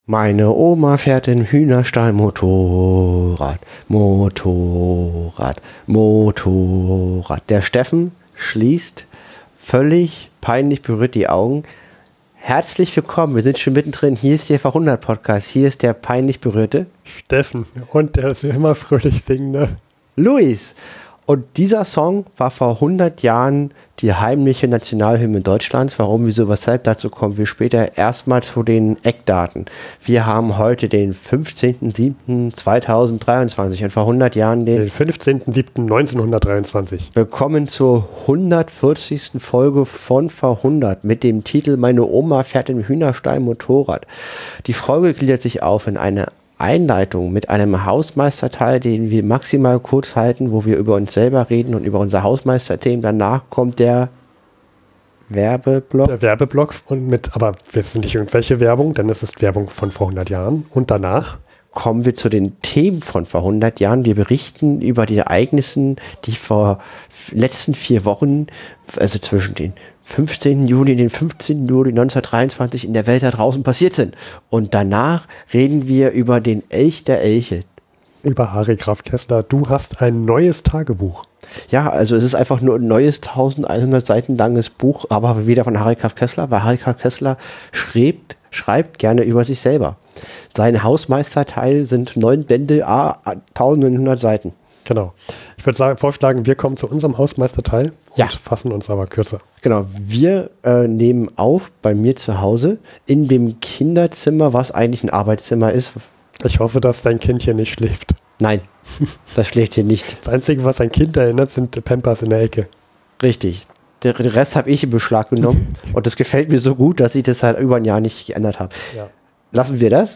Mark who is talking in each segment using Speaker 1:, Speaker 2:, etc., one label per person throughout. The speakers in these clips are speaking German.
Speaker 1: Meine Oma fährt im Hühnerstall Motorrad, Motorrad, Motorrad. Der Steffen schließt völlig peinlich berührt die Augen. Herzlich willkommen, wir sind schon mittendrin. Hier ist der Verhundert-Podcast, hier ist der peinlich berührte
Speaker 2: Steffen. Und der ist immer fröhlich singen, ne?
Speaker 1: Luis. Und dieser Song war vor 100 Jahren die heimliche Nationalhymne Deutschlands. Warum, wieso, weshalb, dazu kommen wir später. Erstmal zu den Eckdaten. Wir haben heute den 15.07.2023 und vor 100 Jahren den
Speaker 2: 15.07.1923.
Speaker 1: Willkommen zur 140. Folge von Verhundert mit dem Titel Meine Oma fährt im Hühnerstall Motorrad. Die Folge gliedert sich auf in eine Einleitung mit einem Hausmeisterteil, den wir maximal kurz halten, wo wir über uns selber reden und über unser Hausmeisterthemen. Danach kommt der Werbeblock.
Speaker 2: Der Werbeblock aber wir sind nicht irgendwelche Werbung, denn es ist Werbung von vor 100 Jahren. Und danach
Speaker 1: kommen wir zu den Themen von vor 100 Jahren. Wir berichten über die Ereignisse, die vor letzten 4 Wochen, also zwischen den 15. Juli und den 15. Juli 1923 in der Welt da draußen passiert sind. Und danach reden wir über den Elch der Elche.
Speaker 2: Über Harry Graf Kessler. Du hast ein neues Tagebuch.
Speaker 1: Ja, also es ist einfach nur ein neues 1100 Seiten langes Buch, aber wieder von Harry Graf Kessler, weil Harry Graf Kessler schreibt gerne über sich selber. Sein Hausmeisterteil sind 9 Bände, 1900 Seiten.
Speaker 2: Genau. Ich würde vorschlagen, wir kommen zu unserem Hausmeisterteil und fassen uns aber kürzer.
Speaker 1: Genau, wir nehmen auf bei mir zu Hause in dem Kinderzimmer, was eigentlich ein Arbeitszimmer ist.
Speaker 2: Ich hoffe, dass dein Kind hier nicht schläft.
Speaker 1: Nein, das schläft hier nicht.
Speaker 2: Das Einzige, was ein Kind erinnert, sind Pampers in der Ecke.
Speaker 1: Richtig. Den Rest habe ich in Beschlag genommen und das gefällt mir so gut, dass ich das halt über ein Jahr nicht geändert habe. Ja. Lassen wir das.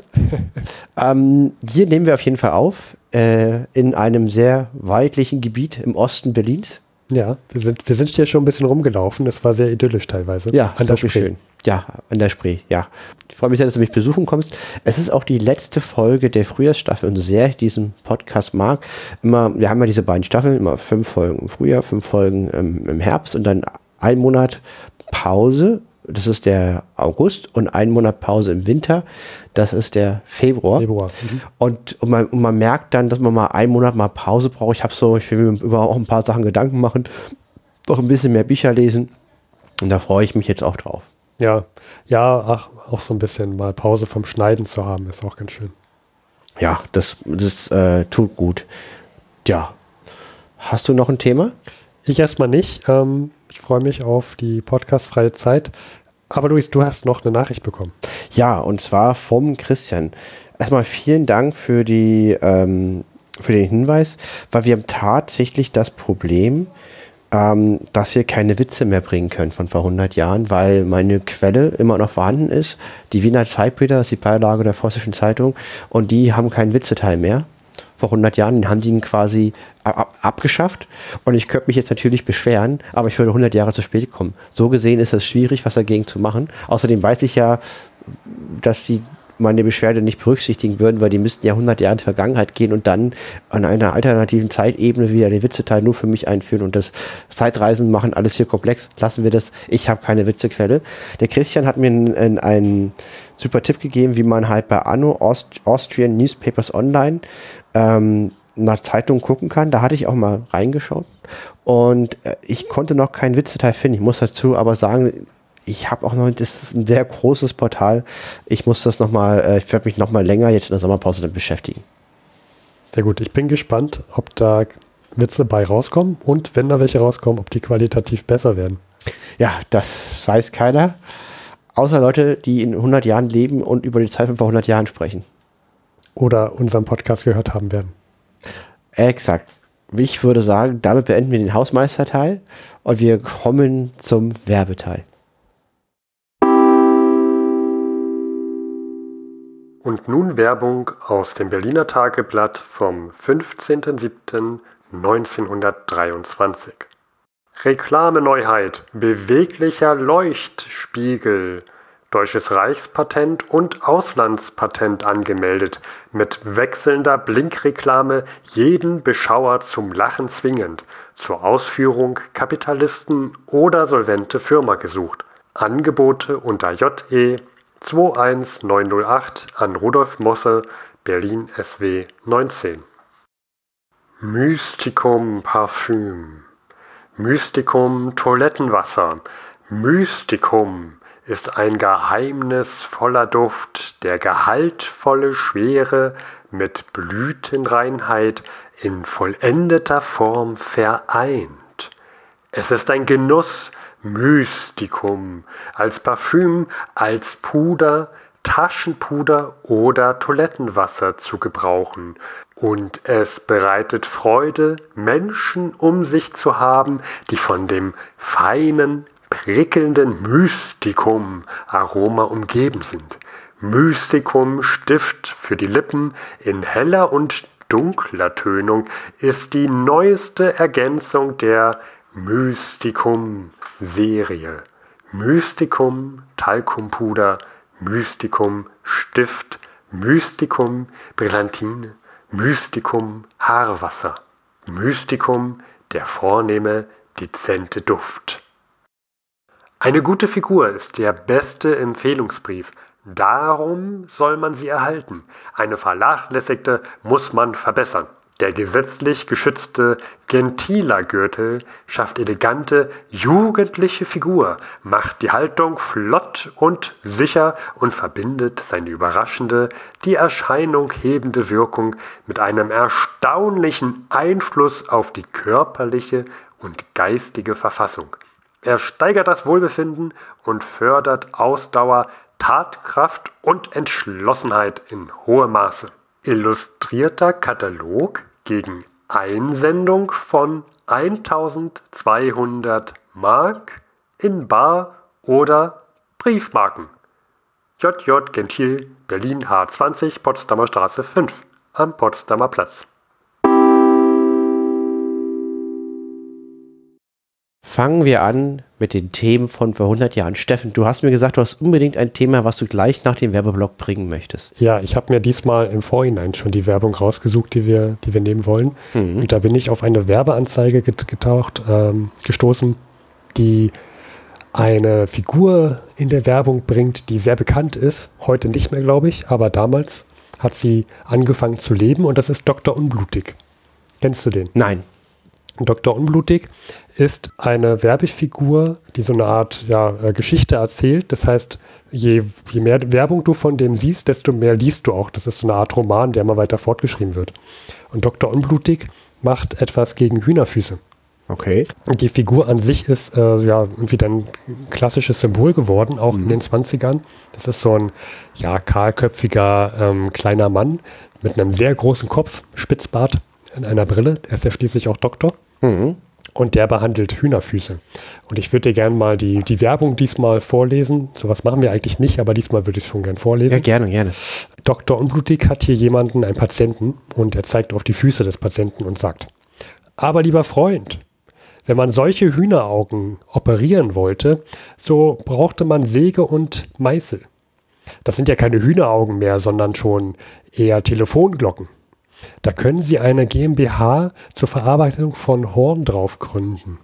Speaker 1: Hier nehmen wir auf jeden Fall auf, in einem sehr weitlichen Gebiet im Osten Berlins.
Speaker 2: Ja, wir sind hier schon ein bisschen rumgelaufen. Es war sehr idyllisch teilweise.
Speaker 1: Ja, an der Spree. Schön. Ja, an der Spree, ja. Ich freue mich sehr, dass du mich besuchen kommst. Es ist auch die letzte Folge der Frühjahrsstaffel und so sehr ich diesen Podcast mag. Wir haben ja diese beiden Staffeln, immer 5 Folgen im Frühjahr, 5 Folgen im Herbst und dann 1 Monat Pause. Das ist der August und 1 Monat Pause im Winter. Das ist der Februar. Und man merkt dann, dass man mal 1 Monat mal Pause braucht. Ich will mir über auch ein paar Sachen Gedanken machen, noch ein bisschen mehr Bücher lesen. Und da freue ich mich jetzt auch drauf.
Speaker 2: Ja, auch so ein bisschen mal Pause vom Schneiden zu haben, ist auch ganz schön.
Speaker 1: Ja, das tut gut. Ja. Hast du noch ein Thema?
Speaker 2: Ich erstmal nicht. Ich freue mich auf die podcastfreie Zeit. Aber Luis, du hast noch eine Nachricht bekommen.
Speaker 1: Ja, und zwar vom Christian. Erstmal vielen Dank für den Hinweis, weil wir haben tatsächlich das Problem, dass wir keine Witze mehr bringen können von vor 100 Jahren, weil meine Quelle immer noch vorhanden ist. Die Wiener Zeitbilder, das ist die Beilage der Vossischen Zeitung, und die haben keinen Witzeteil mehr. Vor 100 Jahren haben die ihn quasi abgeschafft und ich könnte mich jetzt natürlich beschweren, aber ich würde 100 Jahre zu spät kommen. So gesehen ist es schwierig, was dagegen zu machen. Außerdem weiß ich ja, dass die meine Beschwerde nicht berücksichtigen würden, weil die müssten ja 100 Jahre in die Vergangenheit gehen und dann an einer alternativen Zeitebene wieder den Witzeteil nur für mich einführen und das Zeitreisen machen alles hier komplex. Lassen wir das. Ich habe keine Witzequelle. Der Christian hat mir einen super Tipp gegeben, wie man halt bei Anno Austrian Newspapers Online nach Zeitungen gucken kann. Da hatte ich auch mal reingeschaut und ich konnte noch keinen Witzeteil finden. Ich muss dazu aber sagen, ich habe auch noch, das ist ein sehr großes Portal. Ich muss das nochmal, ich werde mich nochmal länger jetzt in der Sommerpause damit beschäftigen.
Speaker 2: Sehr gut. Ich bin gespannt, ob da Witze bei rauskommen und wenn da welche rauskommen, ob die qualitativ besser werden.
Speaker 1: Ja, das weiß keiner. Außer Leute, die in 100 Jahren leben und über die Zeit von vor 100 Jahren sprechen.
Speaker 2: Oder unseren Podcast gehört haben werden.
Speaker 1: Exakt. Ich würde sagen, damit beenden wir den Hausmeisterteil und wir kommen zum Werbeteil.
Speaker 2: Und nun Werbung aus dem Berliner Tageblatt vom 15.07.1923. Reklameneuheit, beweglicher Leuchtspiegel, Deutsches Reichspatent und Auslandspatent angemeldet, mit wechselnder Blinkreklame jeden Beschauer zum Lachen zwingend, zur Ausführung Kapitalisten oder solvente Firma gesucht. Angebote unter JE 21908 an Rudolf Mosse, Berlin SW 19. Mysticum Parfüm, Mysticum Toilettenwasser, Mysticum ist ein geheimnisvoller Duft, der gehaltvolle Schwere mit Blütenreinheit in vollendeter Form vereint. Es ist ein Genuss, Mysticum als Parfüm, als Puder, Taschenpuder oder Toilettenwasser zu gebrauchen. Und es bereitet Freude, Menschen um sich zu haben, die von dem feinen, prickelnden Mysticum-Aroma umgeben sind. Mysticum-Stift für die Lippen in heller und dunkler Tönung ist die neueste Ergänzung der Mysticum-Serie. Mysticum Talkumpuder, Mysticum Stift, Mysticum Brillantine, Mysticum Haarwasser, Mysticum der vornehme, dezente Duft. Eine gute Figur ist der beste Empfehlungsbrief. Darum soll man sie erhalten. Eine vernachlässigte muss man verbessern. Der gesetzlich geschützte Gentila-Gürtel schafft elegante, jugendliche Figur, macht die Haltung flott und sicher und verbindet seine überraschende, die Erscheinung hebende Wirkung mit einem erstaunlichen Einfluss auf die körperliche und geistige Verfassung. Er steigert das Wohlbefinden und fördert Ausdauer, Tatkraft und Entschlossenheit in hohem Maße. Illustrierter Katalog gegen Einsendung von 1200 Mark in Bar- oder Briefmarken. JJ Gentil, Berlin H20, Potsdamer Straße 5 am Potsdamer Platz.
Speaker 1: Fangen wir an mit den Themen von vor 100 Jahren. Steffen, du hast mir gesagt, du hast unbedingt ein Thema, was du gleich nach dem Werbeblock bringen möchtest.
Speaker 2: Ja, ich habe mir diesmal im Vorhinein schon die Werbung rausgesucht, die wir nehmen wollen. Und da bin ich auf eine Werbeanzeige gestoßen, die eine Figur in der Werbung bringt, die sehr bekannt ist. Heute nicht mehr, glaube ich, aber damals hat sie angefangen zu leben und das ist Dr. Unblutig. Kennst du den?
Speaker 1: Nein.
Speaker 2: Dr. Unblutig ist eine Werbefigur, die so eine Art Geschichte erzählt. Das heißt, je mehr Werbung du von dem siehst, desto mehr liest du auch. Das ist so eine Art Roman, der immer weiter fortgeschrieben wird. Und Dr. Unblutig macht etwas gegen Hühnerfüße.
Speaker 1: Okay.
Speaker 2: Und die Figur an sich ist irgendwie dann ein klassisches Symbol geworden, auch in den 20ern. Das ist so ein kahlköpfiger kleiner Mann mit einem sehr großen Kopf, Spitzbart, in einer Brille. Er ist ja schließlich auch Doktor. Und der behandelt Hühnerfüße. Und ich würde dir gerne mal die Werbung diesmal vorlesen. Sowas machen wir eigentlich nicht, aber diesmal würde ich es schon gern vorlesen.
Speaker 1: Ja, gerne.
Speaker 2: Dr. Unblutig hat hier einen Patienten, und er zeigt auf die Füße des Patienten und sagt: Aber lieber Freund, wenn man solche Hühneraugen operieren wollte, so brauchte man Säge und Meißel. Das sind ja keine Hühneraugen mehr, sondern schon eher Telefonglocken. Da können Sie eine GmbH zur Verarbeitung von Horn drauf gründen.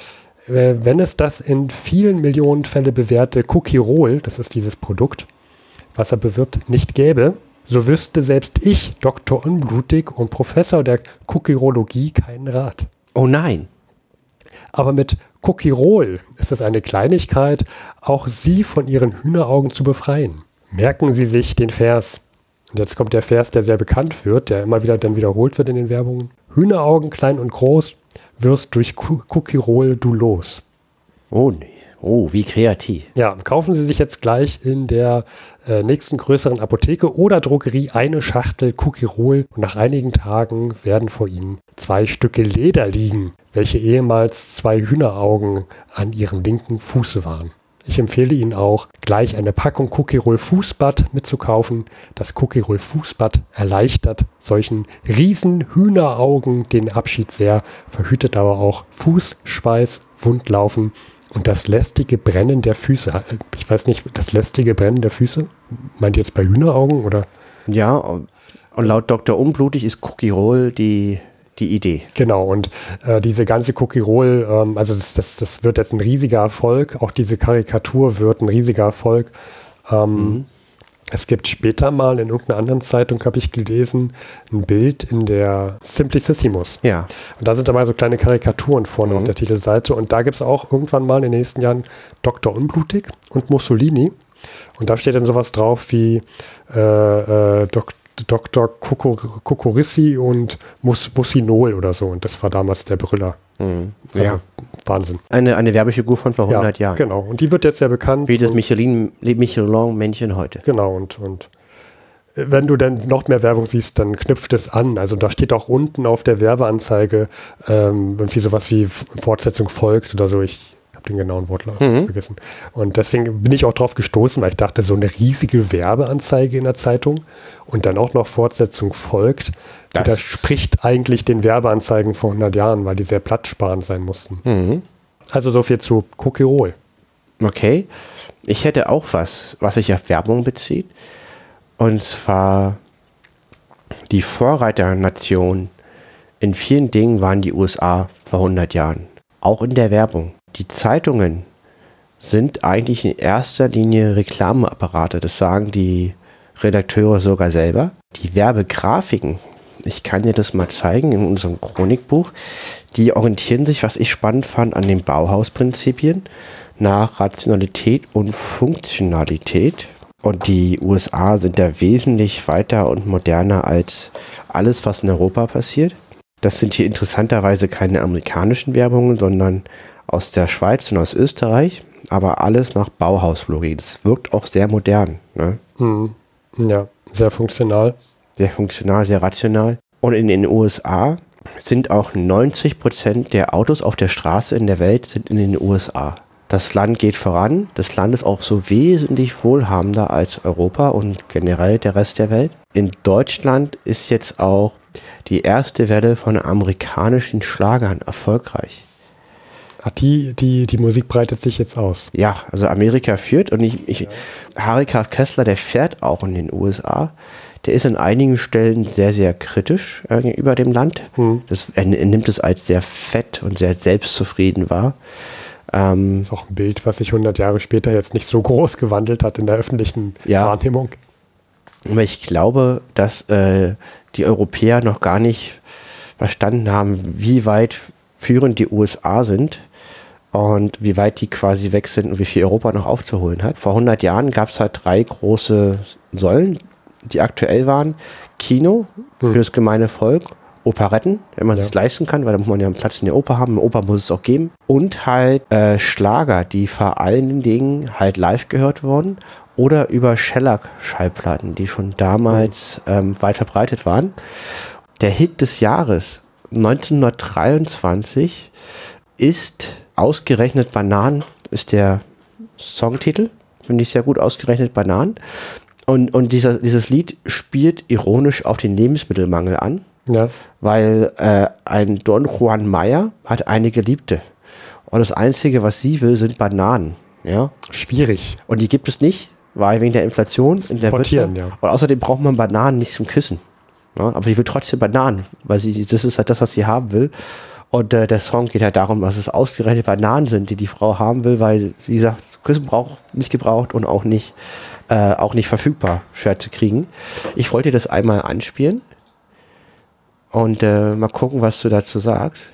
Speaker 2: Wenn es das in vielen Millionen Fälle bewährte Cookie-Roll, das ist dieses Produkt, was er bewirbt, nicht gäbe, so wüsste selbst ich, Dr. Unblutig und Professor der Cookie-Rologie, keinen Rat.
Speaker 1: Oh nein.
Speaker 2: Aber mit Cookie-Roll ist es eine Kleinigkeit, auch Sie von Ihren Hühneraugen zu befreien. Merken Sie sich den Vers. Und jetzt kommt der Vers, der sehr bekannt wird, der immer wieder dann wiederholt wird in den Werbungen. Hühneraugen, klein und groß, wirst durch Cookie-Roll du los.
Speaker 1: Oh, nee. Oh, wie kreativ.
Speaker 2: Ja, kaufen Sie sich jetzt gleich in der nächsten größeren Apotheke oder Drogerie eine Schachtel Cookie-Roll und nach einigen Tagen werden vor Ihnen 2 Stücke Leder liegen, welche ehemals 2 Hühneraugen an Ihrem linken Fuße waren. Ich empfehle Ihnen auch, gleich eine Packung Cookie-Roll Fußbad mitzukaufen. Das Cookie-Roll Fußbad erleichtert solchen riesen Hühneraugen den Abschied sehr, verhütet aber auch Fußschweiß, Wundlaufen und das lästige Brennen der Füße. Ich weiß nicht, das lästige Brennen der Füße? Meint ihr jetzt bei Hühneraugen oder?
Speaker 1: Ja, und laut Dr. Unblutig ist Cookie-Roll die Idee.
Speaker 2: Genau, und diese ganze Cookie-Roll, also das wird jetzt ein riesiger Erfolg. Auch diese Karikatur wird ein riesiger Erfolg. Es gibt später mal in irgendeiner anderen Zeitung, habe ich gelesen, ein Bild in der Simplicissimus.
Speaker 1: Ja.
Speaker 2: Und da sind dabei so kleine Karikaturen vorne auf der Titelseite. Und da gibt es auch irgendwann mal in den nächsten Jahren Dr. Unblutig und Mussolini. Und da steht dann sowas drauf wie Dr. Kokorissi und Mussinol oder so. Und das war damals der Brüller. Also Wahnsinn.
Speaker 1: Eine Werbefigur von vor 100 Jahren.
Speaker 2: Genau. Und die wird jetzt sehr bekannt.
Speaker 1: Wie das Michelin-Männchen heute.
Speaker 2: Genau. Und wenn du dann noch mehr Werbung siehst, dann knüpft es an. Also da steht auch unten auf der Werbeanzeige irgendwie sowas wie Fortsetzung folgt oder so. Ich habe den genauen Wortlaut vergessen. Und deswegen bin ich auch drauf gestoßen, weil ich dachte, so eine riesige Werbeanzeige in der Zeitung und dann auch noch Fortsetzung folgt, das spricht eigentlich den Werbeanzeigen vor 100 Jahren, weil die sehr platzsparend sein mussten. Also so viel zu Coquerol.
Speaker 1: Okay. Ich hätte auch was sich auf Werbung bezieht. Und zwar die Vorreiternation in vielen Dingen waren die USA vor 100 Jahren. Auch in der Werbung. Die Zeitungen sind eigentlich in erster Linie Reklameapparate. Das sagen die Redakteure sogar selber. Die Werbegrafiken, ich kann dir das mal zeigen in unserem Chronikbuch, die orientieren sich, was ich spannend fand, an den Bauhausprinzipien nach Rationalität und Funktionalität. Und die USA sind da wesentlich weiter und moderner als alles, was in Europa passiert. Das sind hier interessanterweise keine amerikanischen Werbungen, sondern aus der Schweiz und aus Österreich, aber alles nach Bauhauslogik. Das wirkt auch sehr modern. Ne?
Speaker 2: Ja, sehr funktional.
Speaker 1: Sehr funktional, sehr rational. Und in den USA sind auch 90% der Autos auf der Straße in der Welt sind in den USA. Das Land geht voran. Das Land ist auch so wesentlich wohlhabender als Europa und generell der Rest der Welt. In Deutschland ist jetzt auch die erste Welle von amerikanischen Schlagern erfolgreich.
Speaker 2: Ach, die Musik breitet sich jetzt aus.
Speaker 1: Ja, also Amerika führt und Harry K. Kessler, der fährt auch in den USA. Der ist an einigen Stellen sehr, sehr kritisch gegenüber dem Land. Er nimmt es als sehr fett und sehr selbstzufrieden wahr.
Speaker 2: Das ist auch ein Bild, was sich 100 Jahre später jetzt nicht so groß gewandelt hat in der öffentlichen Wahrnehmung.
Speaker 1: Aber ich glaube, dass die Europäer noch gar nicht verstanden haben, wie weit führend die USA sind und wie weit die quasi weg sind und wie viel Europa noch aufzuholen hat. Vor 100 Jahren gab es halt 3 große Säulen, die aktuell waren. Kino für das gemeine Volk, Operetten, wenn man das leisten kann, weil da muss man ja einen Platz in der Oper haben. Eine Oper muss es auch geben. Und halt Schlager, die vor allen Dingen halt live gehört wurden oder über Shellac-Schallplatten, die schon damals weit verbreitet waren. Der Hit des Jahres 1923 ist ausgerechnet Bananen, ist der Songtitel, finde ich sehr gut, ausgerechnet Bananen. Und dieses Lied spielt ironisch auf den Lebensmittelmangel an, weil ein Don Juan Mayer hat eine Geliebte. Und das Einzige, was sie will, sind Bananen. Ja? Schwierig. Und die gibt es nicht, weil wegen der Inflation in der Wirtschaft. Ja. Und außerdem braucht man Bananen nicht zum Küssen. Ja? Aber sie will trotzdem Bananen, weil das ist halt das, was sie haben will. Und der Song geht halt darum, dass es ausgerechnet Bananen sind, die Frau haben will, weil, wie gesagt, Küssen nicht gebraucht und auch nicht verfügbar, schwer zu kriegen. Ich wollte das einmal anspielen und mal gucken, was du dazu sagst.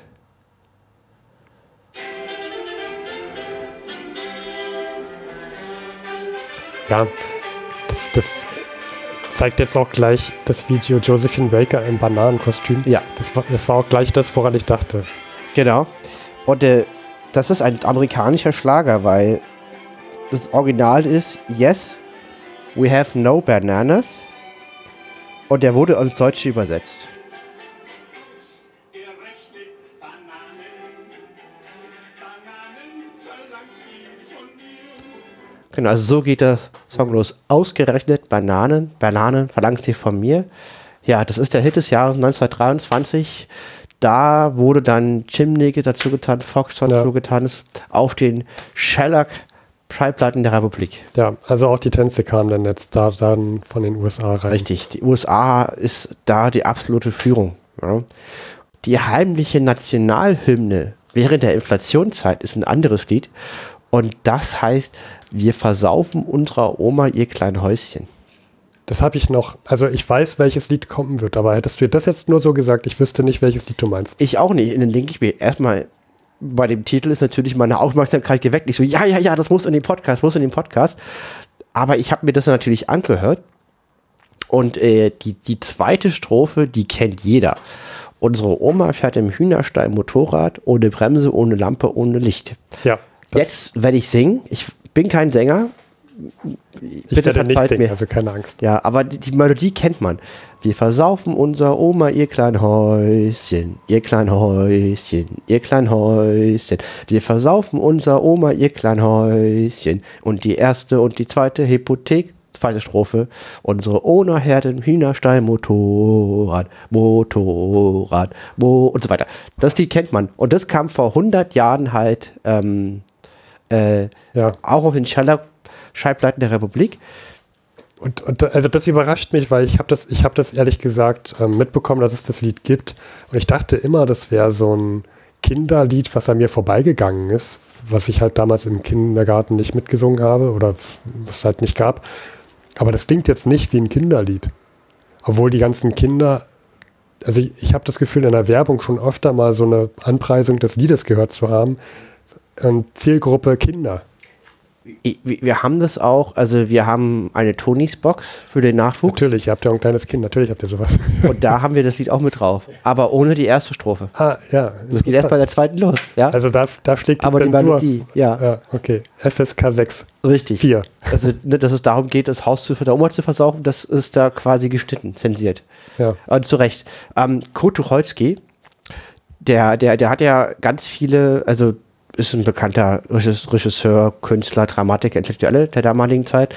Speaker 2: Ja, das zeigt jetzt auch gleich das Video Josephine Baker im Bananenkostüm.
Speaker 1: Ja.
Speaker 2: Das war auch gleich das, woran ich dachte.
Speaker 1: Genau. Und das ist ein amerikanischer Schlager, weil das Original ist Yes, we have no bananas. Und der wurde ins Deutsche übersetzt. Genau, also so geht das Song los. Ausgerechnet Bananen verlangt sie von mir. Ja, das ist der Hit des Jahres 1923. Da wurde dann Chimney dazu getan, Fox dazu getan, auf den Shellac-Schallplatten der Republik.
Speaker 2: Ja, also auch die Tänze kamen dann jetzt dann von den USA rein.
Speaker 1: Richtig, die USA ist da die absolute Führung. Ja. Die heimliche Nationalhymne während der Inflationszeit ist ein anderes Lied. Und das heißt Wir versaufen unserer Oma ihr kleines Häuschen.
Speaker 2: Das habe ich noch. Also ich weiß, welches Lied kommen wird, aber hättest du das jetzt nur so gesagt, ich wüsste nicht, welches Lied du meinst.
Speaker 1: Ich auch nicht. Und dann denke ich mir erstmal, bei dem Titel ist natürlich meine Aufmerksamkeit geweckt. Ich so, ja, das muss in den Podcast. Aber ich habe mir das natürlich angehört. Und die zweite Strophe, die kennt jeder. Unsere Oma fährt im Hühnerstall Motorrad, ohne Bremse, ohne Lampe, ohne Licht.
Speaker 2: Ja.
Speaker 1: Jetzt werde ich singen. Ich bin kein Sänger.
Speaker 2: Ich werde nicht singen, also keine Angst.
Speaker 1: Ja, aber die Melodie kennt man. Wir versaufen unser Oma ihr klein Häuschen, ihr klein Häuschen, ihr klein Häuschen. Wir versaufen unser Oma ihr klein Häuschen. Und die erste und die zweite Hypothek, zweite Strophe. Unsere Oma fährt im Hühnerstall Motorrad und so weiter. Das Lied kennt man. Und das kam vor 100 Jahren halt auch auf den Schallplatten der Republik.
Speaker 2: Und also das überrascht mich, weil ich habe das ehrlich gesagt mitbekommen, dass es das Lied gibt. Und ich dachte immer, das wäre so ein Kinderlied, was an mir vorbeigegangen ist, was ich halt damals im Kindergarten nicht mitgesungen habe oder was es halt nicht gab. Aber das klingt jetzt nicht wie ein Kinderlied. Obwohl die ganzen Kinder, also ich habe das Gefühl, in der Werbung schon öfter mal so eine Anpreisung des Liedes gehört zu haben. Zielgruppe Kinder.
Speaker 1: Wir haben das auch, also wir haben eine Tonys-Box für den Nachwuchs.
Speaker 2: Natürlich, ihr habt ja ein kleines Kind, natürlich habt ihr sowas.
Speaker 1: Und da haben wir das Lied auch mit drauf, aber ohne die erste Strophe.
Speaker 2: Ah, ja.
Speaker 1: Das geht erst bei der zweiten los. Ja?
Speaker 2: Also da schlägt die
Speaker 1: aber
Speaker 2: Zensur.
Speaker 1: Die Melodie, ja.
Speaker 2: Okay, FSK 6.
Speaker 1: Richtig.
Speaker 2: 4.
Speaker 1: Also, dass es darum geht, das Haus der Oma zu versaufen, das ist da quasi geschnitten, zensiert.
Speaker 2: Ja.
Speaker 1: Zu Recht. Kurt Tucholsky, der hat ja ganz viele, also ist ein bekannter Regisseur, Künstler, Dramatiker, Intellektuelle der damaligen Zeit.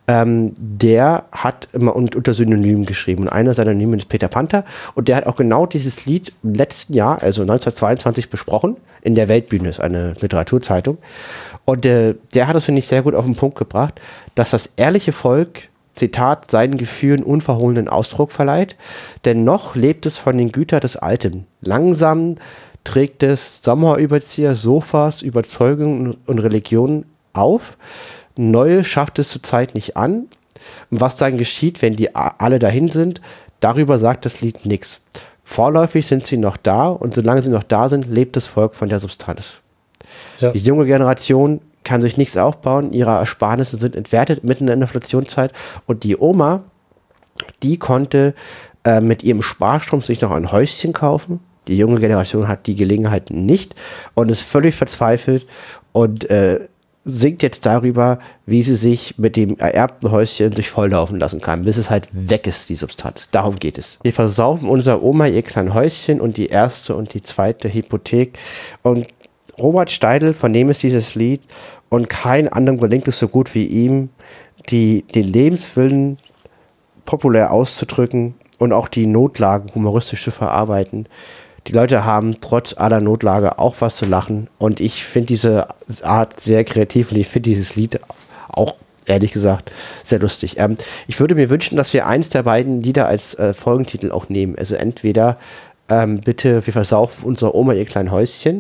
Speaker 1: Der hat immer unter Synonymen geschrieben. Und einer seiner Synonyme ist Peter Panther. Und der hat auch genau dieses Lied im letzten Jahr, also 1922, besprochen. In der Weltbühne, ist eine Literaturzeitung. Und der hat das, finde ich, sehr gut auf den Punkt gebracht, dass das ehrliche Volk, Zitat, seinen Gefühlen unverhohlenen Ausdruck verleiht. Denn noch lebt es von den Gütern des Alten. Langsam trägt es Sommerüberzieher, Sofas, Überzeugungen und Religionen auf. Neue schafft es zurzeit nicht an. Und was dann geschieht, wenn die alle dahin sind, darüber sagt das Lied nichts. Vorläufig sind sie noch da und solange sie noch da sind, lebt das Volk von der Substanz. Ja. Die junge Generation kann sich nichts aufbauen, ihre Ersparnisse sind entwertet mitten in der Inflationszeit und die Oma, die konnte mit ihrem Sparstrom sich noch ein Häuschen kaufen. Die junge Generation hat die Gelegenheit nicht und ist völlig verzweifelt und singt jetzt darüber, wie sie sich mit dem ererbten Häuschen sich volllaufen lassen kann, bis es halt weg ist, die Substanz. Darum geht es. Wir versaufen unserer Oma ihr kleines Häuschen und die erste und die zweite Hypothek. Und Robert Steidl, von dem ist dieses Lied und kein anderem gelingt es so gut wie ihm, den Lebenswillen populär auszudrücken und auch die Notlagen humoristisch zu verarbeiten. Die Leute haben trotz aller Notlage auch was zu lachen und ich finde diese Art sehr kreativ und ich finde dieses Lied auch, ehrlich gesagt, sehr lustig. Ich würde mir wünschen, dass wir eins der beiden Lieder als Folgentitel auch nehmen. Also entweder bitte, wir versaufen unserer Oma ihr kleines Häuschen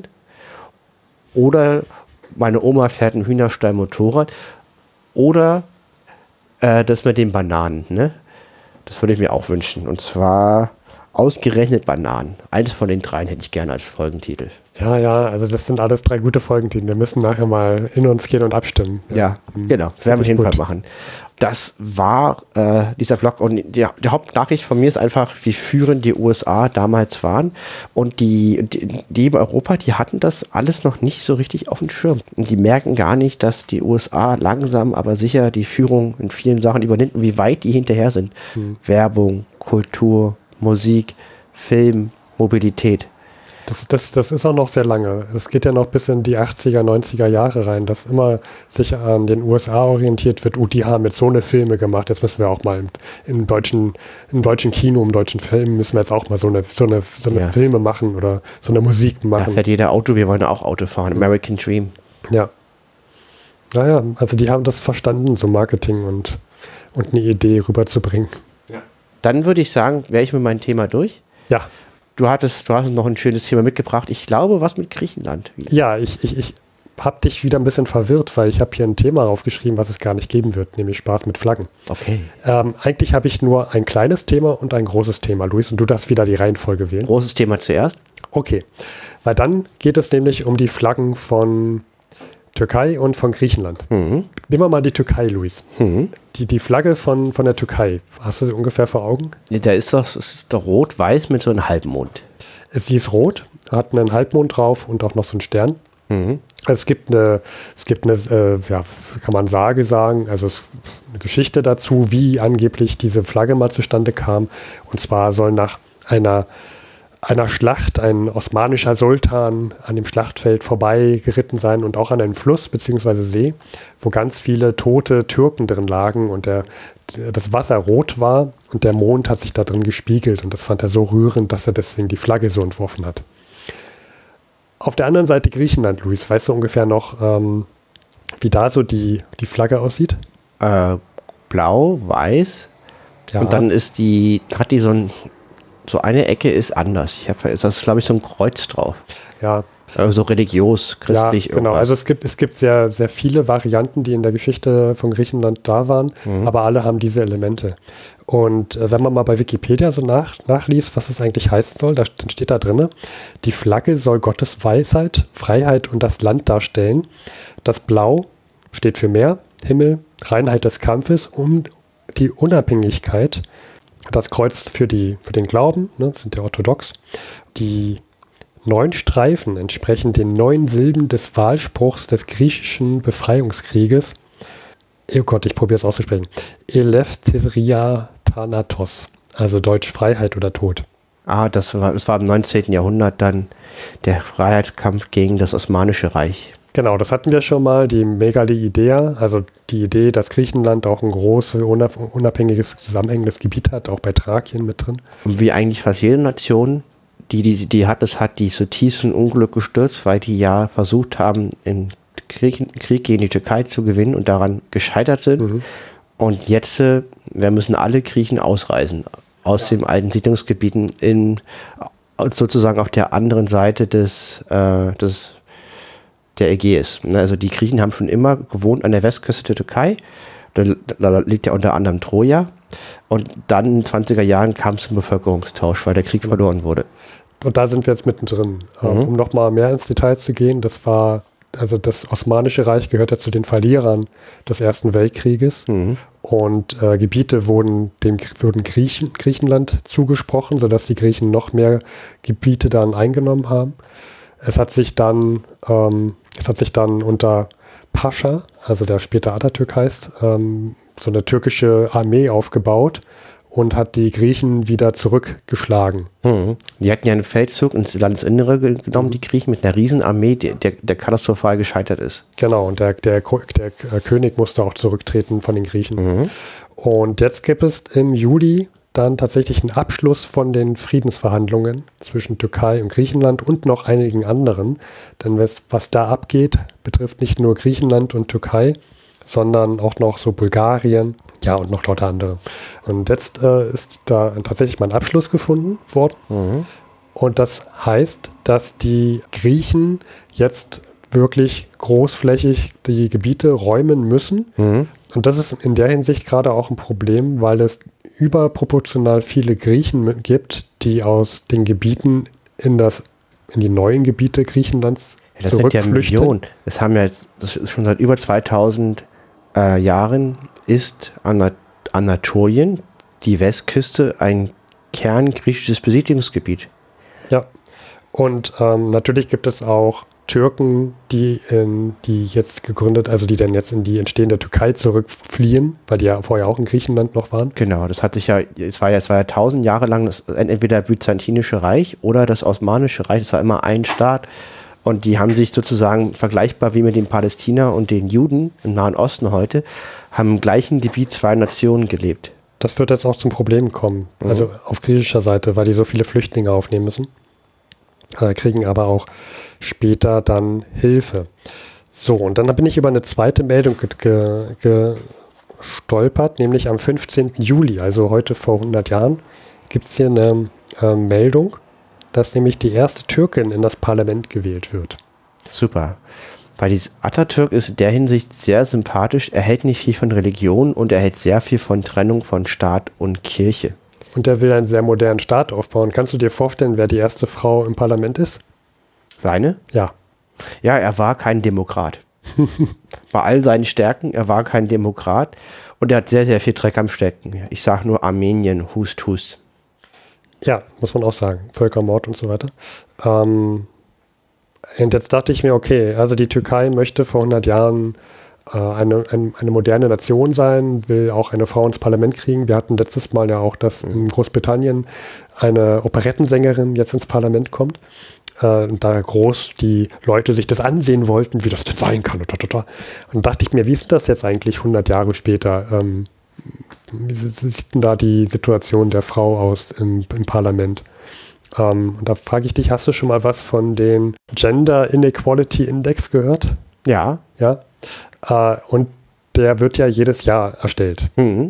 Speaker 1: oder meine Oma fährt ein Hühnerstall Motorrad oder das mit den Bananen, ne? Das würde ich mir auch wünschen und zwar ausgerechnet Bananen. Eines von den dreien hätte ich gerne als Folgentitel.
Speaker 2: Ja, also das sind alles 3 gute Folgentitel. Wir müssen nachher mal in uns gehen und abstimmen.
Speaker 1: Ja, genau. Werden wir auf jeden Fall machen. Das war dieser Blog und die Hauptnachricht von mir ist einfach, wie führend die USA damals waren und die in Europa, die hatten das alles noch nicht so richtig auf dem Schirm. Und die merken gar nicht, dass die USA langsam, aber sicher die Führung in vielen Sachen übernimmt und wie weit die hinterher sind. Werbung, Kultur, Musik, Film, Mobilität.
Speaker 2: Das ist auch noch sehr lange. Es geht ja noch bis in die 80er, 90er Jahre rein, dass immer sich an den USA orientiert wird. Die haben jetzt so eine Filme gemacht, jetzt müssen wir auch mal im deutschen Kino, im deutschen Film müssen wir jetzt auch mal so eine Filme machen oder so eine Musik machen.
Speaker 1: Ja, fährt jeder Auto, wir wollen auch Auto fahren. American Dream.
Speaker 2: Ja. Naja, also die haben das verstanden, so Marketing und eine Idee rüberzubringen.
Speaker 1: Ja. Dann würde ich sagen, wäre ich mit meinem Thema durch.
Speaker 2: Ja.
Speaker 1: Du hast noch ein schönes Thema mitgebracht. Ich glaube, was mit Griechenland.
Speaker 2: Ja, ich habe dich wieder ein bisschen verwirrt, weil ich habe hier ein Thema aufgeschrieben, was es gar nicht geben wird, nämlich Spaß mit Flaggen.
Speaker 1: Okay.
Speaker 2: Eigentlich habe ich nur ein kleines Thema und ein großes Thema, Luis, und du darfst wieder die Reihenfolge wählen.
Speaker 1: Großes Thema zuerst.
Speaker 2: Okay, weil dann geht es nämlich um die Flaggen von Türkei und von Griechenland. Nehmen wir mal die Türkei, Luis. Die Flagge von der Türkei, hast du sie ungefähr vor Augen?
Speaker 1: Da ist doch rot-weiß mit so einem Halbmond.
Speaker 2: Sie ist rot, hat einen Halbmond drauf und auch noch so einen Stern. Es gibt eine kann man sagen, also es ist eine Geschichte dazu, wie angeblich diese Flagge mal zustande kam. Und zwar soll nach einer Schlacht ein osmanischer Sultan an dem Schlachtfeld vorbei geritten sein und auch an einem Fluss bzw. See, wo ganz viele tote Türken drin lagen und das Wasser rot war und der Mond hat sich da drin gespiegelt und das fand er so rührend, dass er deswegen die Flagge so entworfen hat. Auf der anderen Seite Griechenland, Luis, weißt du ungefähr noch, wie da so die Flagge aussieht?
Speaker 1: Blau, weiß und dann hat die so eine Ecke ist anders. Das ist, glaube ich, so ein Kreuz drauf.
Speaker 2: Ja.
Speaker 1: So religiös, christlich.
Speaker 2: Ja, genau.
Speaker 1: Irgendwas.
Speaker 2: Also es gibt sehr, sehr viele Varianten, die in der Geschichte von Griechenland da waren, aber alle haben diese Elemente. Und wenn man mal bei Wikipedia so nachliest, was es eigentlich heißen soll, dann steht da drin, die Flagge soll Gottes Weisheit, Freiheit und das Land darstellen. Das Blau steht für Meer, Himmel, Reinheit des Kampfes und die Unabhängigkeit. Das Kreuz für den Glauben, sind ja orthodox. Die 9 Streifen entsprechen den 9 Silben des Wahlspruchs des griechischen Befreiungskrieges. Oh Gott, ich probiere es auszusprechen. Eleftheria Thanatos, also Deutsch Freiheit oder Tod.
Speaker 1: Das war im 19. Jahrhundert dann der Freiheitskampf gegen das Osmanische Reich.
Speaker 2: Genau, das hatten wir schon mal, die Megali-Idea, also die Idee, dass Griechenland auch ein großes, unabhängiges, zusammenhängendes Gebiet hat, auch bei Thrakien mit drin.
Speaker 1: Und wie eigentlich fast jede Nation, die hat die zutiefst in Unglück gestürzt, weil die ja versucht haben, im Krieg gegen die Türkei zu gewinnen und daran gescheitert sind. Und jetzt, wir müssen alle Griechen ausreisen aus den alten Siedlungsgebieten sozusagen auf der anderen Seite der Ägäis. Also die Griechen haben schon immer gewohnt an der Westküste der Türkei. Da liegt ja unter anderem Troja. Und dann in den 20er Jahren kam es zum Bevölkerungstausch, weil der Krieg verloren wurde.
Speaker 2: Und da sind wir jetzt mittendrin. Um nochmal mehr ins Detail zu gehen, das Osmanische Reich gehörte zu den Verlierern des Ersten Weltkrieges. Und Gebiete wurden Griechenland zugesprochen, sodass die Griechen noch mehr Gebiete dann eingenommen haben. Es hat sich dann unter Pascha, also der später Atatürk heißt, so eine türkische Armee aufgebaut und hat die Griechen wieder zurückgeschlagen.
Speaker 1: Die hatten ja einen Feldzug ins Landesinnere genommen, die Griechen, mit einer Riesenarmee, der katastrophal gescheitert ist.
Speaker 2: Genau, und der König musste auch zurücktreten von den Griechen. Und jetzt gibt es im Juli dann tatsächlich einen Abschluss von den Friedensverhandlungen zwischen Türkei und Griechenland und noch einigen anderen. Denn was da abgeht, betrifft nicht nur Griechenland und Türkei, sondern auch noch so Bulgarien, ja, und noch lauter andere. Und jetzt ist da tatsächlich mal ein Abschluss gefunden worden. Und das heißt, dass die Griechen jetzt wirklich großflächig die Gebiete räumen müssen. Und das ist in der Hinsicht gerade auch ein Problem, weil es überproportional viele Griechen gibt, die aus den Gebieten in die neuen Gebiete Griechenlands zurückflüchten.
Speaker 1: Das sind ja Millionen. Das ist schon seit über 2000 Jahren ist Anatolien, die Westküste, ein kerngriechisches Besiedlungsgebiet.
Speaker 2: Ja, und natürlich gibt es auch Türken, die jetzt gegründet, also die dann jetzt in die entstehende Türkei zurückfliehen, weil die ja vorher auch in Griechenland noch waren.
Speaker 1: Genau, es war ja 1000 Jahre lang entweder das Byzantinische Reich oder das Osmanische Reich, das war immer ein Staat. Und die haben sich sozusagen vergleichbar wie mit den Palästinern und den Juden im Nahen Osten heute, haben im gleichen Gebiet 2 Nationen gelebt.
Speaker 2: Das wird jetzt auch zum Problem kommen, also auf griechischer Seite, weil die so viele Flüchtlinge aufnehmen müssen. Kriegen aber auch später dann Hilfe. So, und dann bin ich über eine zweite Meldung gestolpert, nämlich am 15. Juli, also heute vor 100 Jahren, gibt es hier eine Meldung, dass nämlich die erste Türkin in das Parlament gewählt wird.
Speaker 1: Super. Weil dieses Atatürk ist in der Hinsicht sehr sympathisch. Er hält nicht viel von Religion und er hält sehr viel von Trennung von Staat und Kirche.
Speaker 2: Und er will einen sehr modernen Staat aufbauen. Kannst du dir vorstellen, wer die erste Frau im Parlament ist?
Speaker 1: Seine?
Speaker 2: Ja.
Speaker 1: Ja, er war kein Demokrat. Bei all seinen Stärken, er war kein Demokrat und er hat sehr, sehr viel Dreck am Stecken. Ich sage nur Armenien, Hust, Hust.
Speaker 2: Ja, muss man auch sagen. Völkermord und so weiter. Und jetzt dachte ich mir, okay, also die Türkei möchte vor 100 Jahren eine moderne Nation sein, will auch eine Frau ins Parlament kriegen. Wir hatten letztes Mal ja auch, dass in Großbritannien eine Operettensängerin jetzt ins Parlament kommt. Und da groß die Leute sich das ansehen wollten, wie das denn sein kann. Und dachte ich mir, wie ist das jetzt eigentlich 100 Jahre später? Wie sieht denn da die Situation der Frau aus im Parlament? Und da frage ich dich, hast du schon mal was von den Gender Inequality Index gehört?
Speaker 1: Ja.
Speaker 2: Ja. Und der wird ja jedes Jahr erstellt.
Speaker 1: Mhm.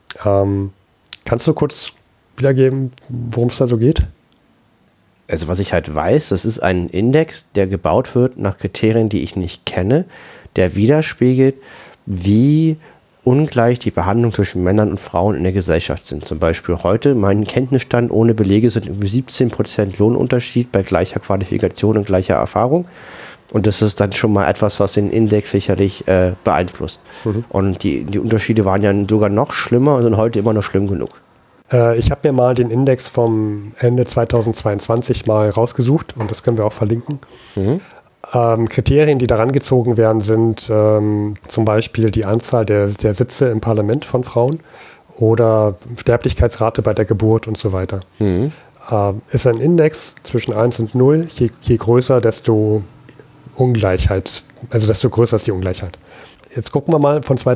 Speaker 2: Kannst du kurz wiedergeben, worum es da so geht?
Speaker 1: Also was ich halt weiß, das ist ein Index, der gebaut wird nach Kriterien, die ich nicht kenne, der widerspiegelt, wie ungleich die Behandlung zwischen Männern und Frauen in der Gesellschaft sind. Zum Beispiel heute, mein Kenntnisstand ohne Belege sind irgendwie 17% Lohnunterschied bei gleicher Qualifikation und gleicher Erfahrung. Und das ist dann schon mal etwas, was den Index sicherlich beeinflusst. Mhm. Und die Unterschiede waren ja sogar noch schlimmer und sind heute immer noch schlimm genug.
Speaker 2: Ich habe mir mal den Index vom Ende 2022 mal rausgesucht und das können wir auch verlinken. Mhm. Kriterien, die daran gezogen werden, sind zum Beispiel die Anzahl der Sitze im Parlament von Frauen oder Sterblichkeitsrate bei der Geburt und so weiter. Mhm. Ist ein Index zwischen 1 und 0. Je größer, desto Ungleichheit, also desto größer ist die Ungleichheit. Jetzt gucken wir mal, von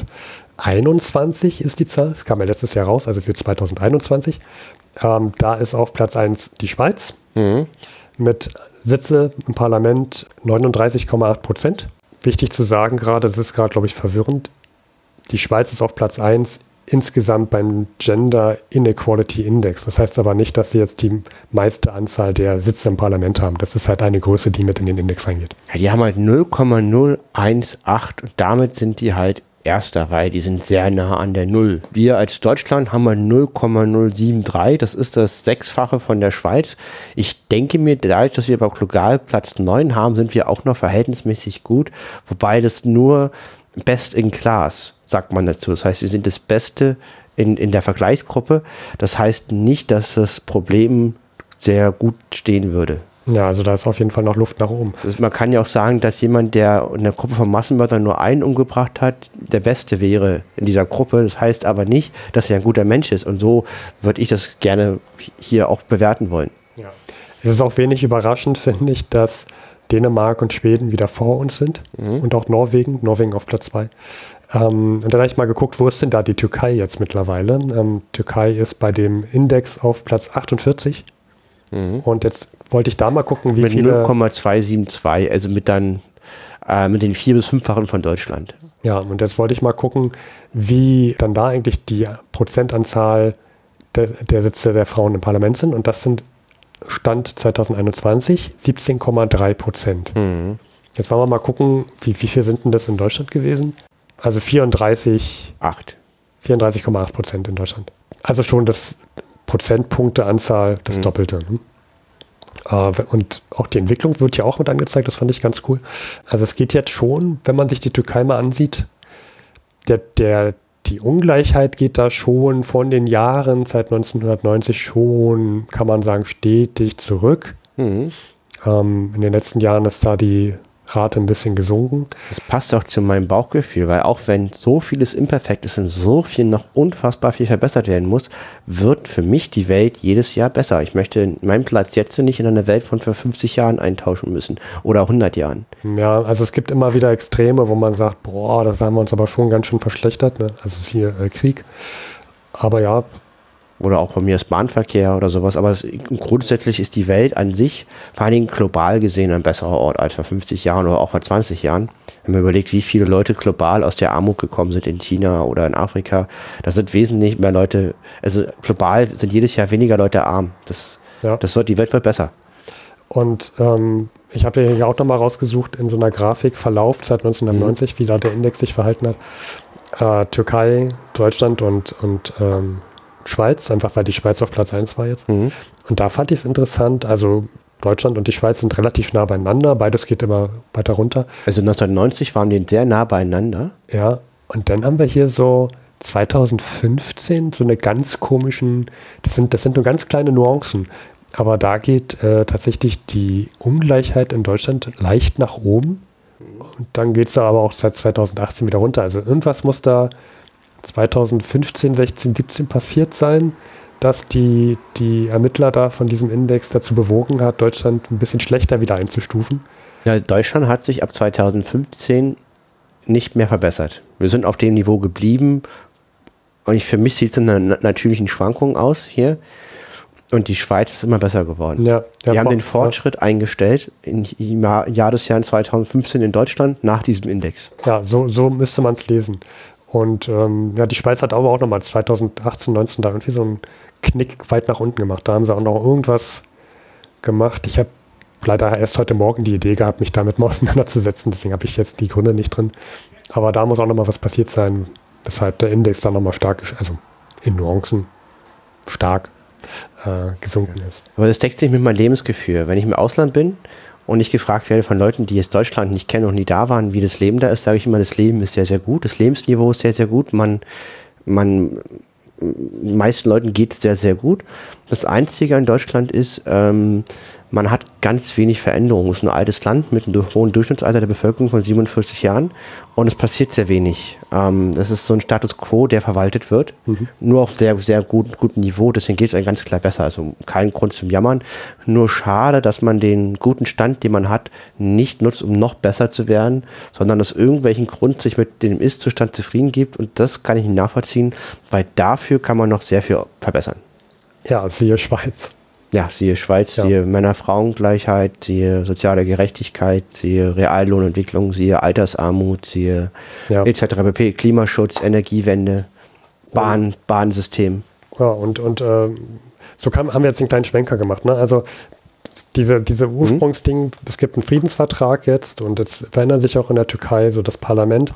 Speaker 2: 2021 ist die Zahl, es kam ja letztes Jahr raus, also für 2021. Da ist auf Platz 1 die Schweiz mit Sitze im Parlament 39,8%. Wichtig zu sagen gerade, das ist gerade, glaube ich, verwirrend. Die Schweiz ist auf Platz 1 insgesamt beim Gender Inequality Index. Das heißt aber nicht, dass sie jetzt die meiste Anzahl der Sitze im Parlament haben. Das ist halt eine Größe, die mit in den Index reingeht.
Speaker 1: Ja, die haben halt 0,018 und damit sind die halt Erster, weil die sind sehr nah an der Null. Wir als Deutschland haben mal 0,073, das ist das Sechsfache von der Schweiz. Ich denke mir, dadurch, dass wir bei Global Platz 9 haben, sind wir auch noch verhältnismäßig gut, wobei das nur Best in Class, sagt man dazu. Das heißt, sie sind das Beste in der Vergleichsgruppe. Das heißt nicht, dass das Problem sehr gut stehen würde.
Speaker 2: Ja, also da ist auf jeden Fall noch Luft nach oben.
Speaker 1: Man kann ja auch sagen, dass jemand, der in der Gruppe von Massenmördern nur einen umgebracht hat, der Beste wäre in dieser Gruppe. Das heißt aber nicht, dass er ein guter Mensch ist. Und so würde ich das gerne hier auch bewerten wollen. Ja.
Speaker 2: Es ist auch wenig überraschend, finde ich, dass Dänemark und Schweden wieder vor uns sind und auch Norwegen auf Platz 2. Und dann habe ich mal geguckt, wo ist denn da die Türkei jetzt mittlerweile? Türkei ist bei dem Index auf Platz 48. Und jetzt wollte ich da mal gucken, wie viele...
Speaker 1: Mit 0,272, also mit den 4- bis 5-fachen von Deutschland.
Speaker 2: Ja, und jetzt wollte ich mal gucken, wie dann da eigentlich die Prozentanzahl der Sitze der Frauen im Parlament sind. Und das sind Stand 2021 17,3%. Jetzt wollen wir mal gucken, wie viel sind denn das in Deutschland gewesen? Also 34,8% in Deutschland. Also schon das Prozentpunkteanzahl das Doppelte. Und auch die Entwicklung wird ja auch mit angezeigt, das fand ich ganz cool. Also es geht jetzt schon, wenn man sich die Türkei mal ansieht, die Ungleichheit geht da schon von den Jahren seit 1990 schon, kann man sagen, stetig zurück. In den letzten Jahren ist da die Rate ein bisschen gesunken.
Speaker 1: Das passt auch zu meinem Bauchgefühl, weil auch wenn so vieles imperfekt ist und so viel noch unfassbar viel verbessert werden muss, wird für mich die Welt jedes Jahr besser. Ich möchte meinen Platz jetzt nicht in einer Welt von vor 50 Jahren eintauschen müssen oder 100 Jahren.
Speaker 2: Ja, also es gibt immer wieder Extreme, wo man sagt, boah, das haben wir uns aber schon ganz schön verschlechtert, ne? Also siehe Krieg. Aber ja.
Speaker 1: Oder auch bei mir ist Bahnverkehr oder sowas. Aber grundsätzlich ist die Welt an sich, vor allen Dingen global gesehen, ein besserer Ort als vor 50 Jahren oder auch vor 20 Jahren. Wenn man überlegt, wie viele Leute global aus der Armut gekommen sind in China oder in Afrika, da sind wesentlich mehr Leute, also global sind jedes Jahr weniger Leute arm. Die Welt wird besser.
Speaker 2: Und Ich habe hier auch nochmal rausgesucht in so einer Grafik Verlauf seit 1990, wie da der Index sich verhalten hat. Türkei, Deutschland und Schweiz, einfach weil die Schweiz auf Platz 1 war jetzt. Und da fand ich es interessant, also Deutschland und die Schweiz sind relativ nah beieinander, beides geht immer weiter runter.
Speaker 1: Also 1990 waren die sehr nah beieinander.
Speaker 2: Ja, und dann haben wir hier so 2015 so eine ganz komischen, das sind nur ganz kleine Nuancen, aber da geht tatsächlich die Ungleichheit in Deutschland leicht nach oben und dann geht es da aber auch seit 2018 wieder runter. Also irgendwas muss da 2015, 16, 17 passiert sein, dass die Ermittler da von diesem Index dazu bewogen hat, Deutschland ein bisschen schlechter wieder einzustufen.
Speaker 1: Ja, Deutschland hat sich ab 2015 nicht mehr verbessert. Wir sind auf dem Niveau geblieben und für mich sieht es in einer natürlichen Schwankung aus hier. Und die Schweiz ist immer besser geworden.
Speaker 2: Ja,
Speaker 1: wir haben den Fortschritt eingestellt im Jahresjahr 2015 in Deutschland nach diesem Index.
Speaker 2: Ja, so müsste man es lesen. Und die Schweiz hat aber auch nochmal 2018, 19 da irgendwie so einen Knick weit nach unten gemacht. Da haben sie auch noch irgendwas gemacht. Ich habe leider erst heute Morgen die Idee gehabt, mich damit mal auseinanderzusetzen. Deswegen habe ich jetzt die Gründe nicht drin. Aber da muss auch nochmal was passiert sein, weshalb der Index dann nochmal stark, also in Nuancen stark gesunken ist.
Speaker 1: Aber das deckt sich mit meinem Lebensgefühl. Wenn ich im Ausland bin und ich gefragt werde von Leuten, die jetzt Deutschland nicht kennen und nie da waren, wie das Leben da ist, sage ich immer, das Leben ist sehr, sehr gut. Das Lebensniveau ist sehr, sehr gut. Den meisten Leuten geht es sehr, sehr gut. Das Einzige in Deutschland ist, man hat ganz wenig Veränderungen. Es ist ein altes Land mit einem hohen Durchschnittsalter der Bevölkerung von 47 Jahren und es passiert sehr wenig. Es ist so ein Status quo, der verwaltet wird, nur auf sehr, sehr gutem Niveau. Deswegen geht es einem ganz klar besser. Also kein Grund zum Jammern. Nur schade, dass man den guten Stand, den man hat, nicht nutzt, um noch besser zu werden, sondern aus irgendwelchen Grund sich mit dem Ist-Zustand zufrieden gibt. Und das kann ich nicht nachvollziehen, weil dafür kann man noch sehr viel verbessern.
Speaker 2: Ja, siehe Schweiz.
Speaker 1: Ja, siehe Schweiz, siehe Männer-Frauen-Gleichheit, siehe soziale Gerechtigkeit, siehe Reallohnentwicklung, siehe Altersarmut, siehe etc. pp. Klimaschutz, Energiewende, Bahnsystem.
Speaker 2: Ja, und so haben wir jetzt einen kleinen Schwenker gemacht. Ne? Also diese Ursprungsding, es gibt einen Friedensvertrag jetzt und jetzt verändert sich auch in der Türkei so das Parlament.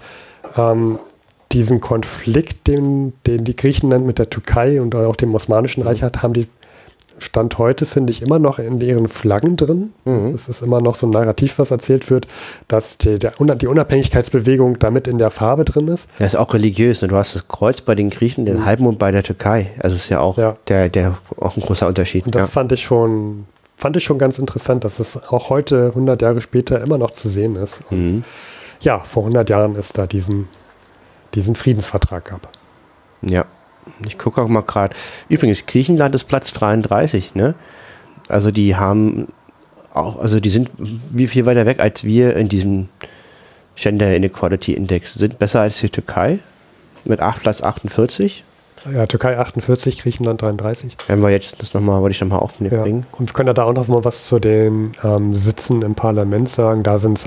Speaker 2: Diesen Konflikt, den die Griechenland mit der Türkei und auch dem Osmanischen Reich hat, haben die Stand heute, finde ich, immer noch in ihren Flaggen drin. Es ist immer noch so ein Narrativ, was erzählt wird, dass die Unabhängigkeitsbewegung damit in der Farbe drin ist.
Speaker 1: Das ist auch religiös. Und du hast das Kreuz bei den Griechen, den Halbmond bei der Türkei. Also es ist ja auch der auch ein großer Unterschied.
Speaker 2: Und das fand ich schon ganz interessant, dass es auch heute, 100 Jahre später, immer noch zu sehen ist. Und vor 100 Jahren es da diesen Friedensvertrag gab.
Speaker 1: Ja. Ich gucke auch mal gerade. Übrigens, Griechenland ist Platz 33, ne? Also die haben auch, also die sind wie viel weiter weg als wir in diesem Gender Inequality Index. Sind besser als die Türkei mit Platz 48.
Speaker 2: Ja, Türkei 48, Griechenland 33.
Speaker 1: Wenn wir jetzt wollte ich nochmal aufbringen.
Speaker 2: Und wir können da auch noch mal was zu den Sitzen im Parlament sagen. Da sind es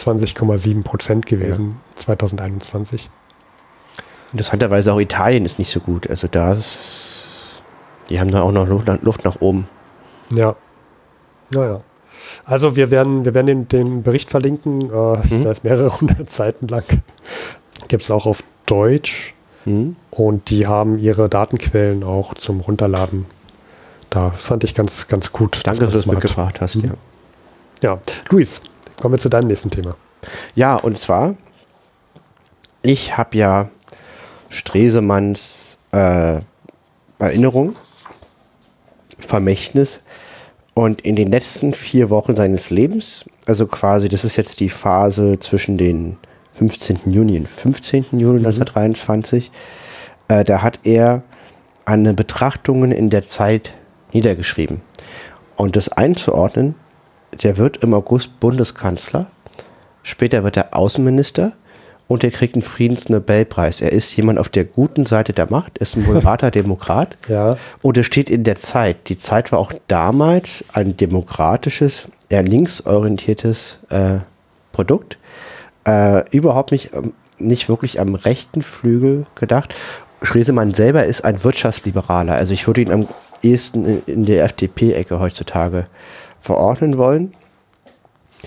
Speaker 2: 21,7% gewesen, 2021.
Speaker 1: Interessanterweise auch Italien ist nicht so gut. Also die haben da auch noch Luft nach oben.
Speaker 2: Ja. Naja. Also wir werden den Bericht verlinken. Da ist mehrere hundert Seiten lang. Gibt es auch auf Deutsch. Und die haben ihre Datenquellen auch zum Runterladen. Das fand ich ganz, ganz gut.
Speaker 1: Danke, dass du das mitgebracht hast.
Speaker 2: Ja, Luis, kommen wir zu deinem nächsten Thema.
Speaker 1: Ja, und zwar, ich habe ja Stresemanns Erinnerung, Vermächtnis und in den letzten 4 Wochen seines Lebens, also quasi, das ist jetzt die Phase zwischen den 15. Juni und 15. Juli 1923, da hat er eine Betrachtungen in der Zeit niedergeschrieben. Und das einzuordnen, der wird im August Bundeskanzler, später wird er Außenminister und er kriegt einen Friedensnobelpreis. Er ist jemand auf der guten Seite der Macht, ist ein moderater Demokrat und er steht in der Zeit. Die Zeit war auch damals ein demokratisches, eher linksorientiertes Produkt. Überhaupt nicht wirklich am rechten Flügel gedacht. Stresemann selber ist ein Wirtschaftsliberaler. Also ich würde ihn am ehesten in der FDP-Ecke heutzutage verordnen wollen.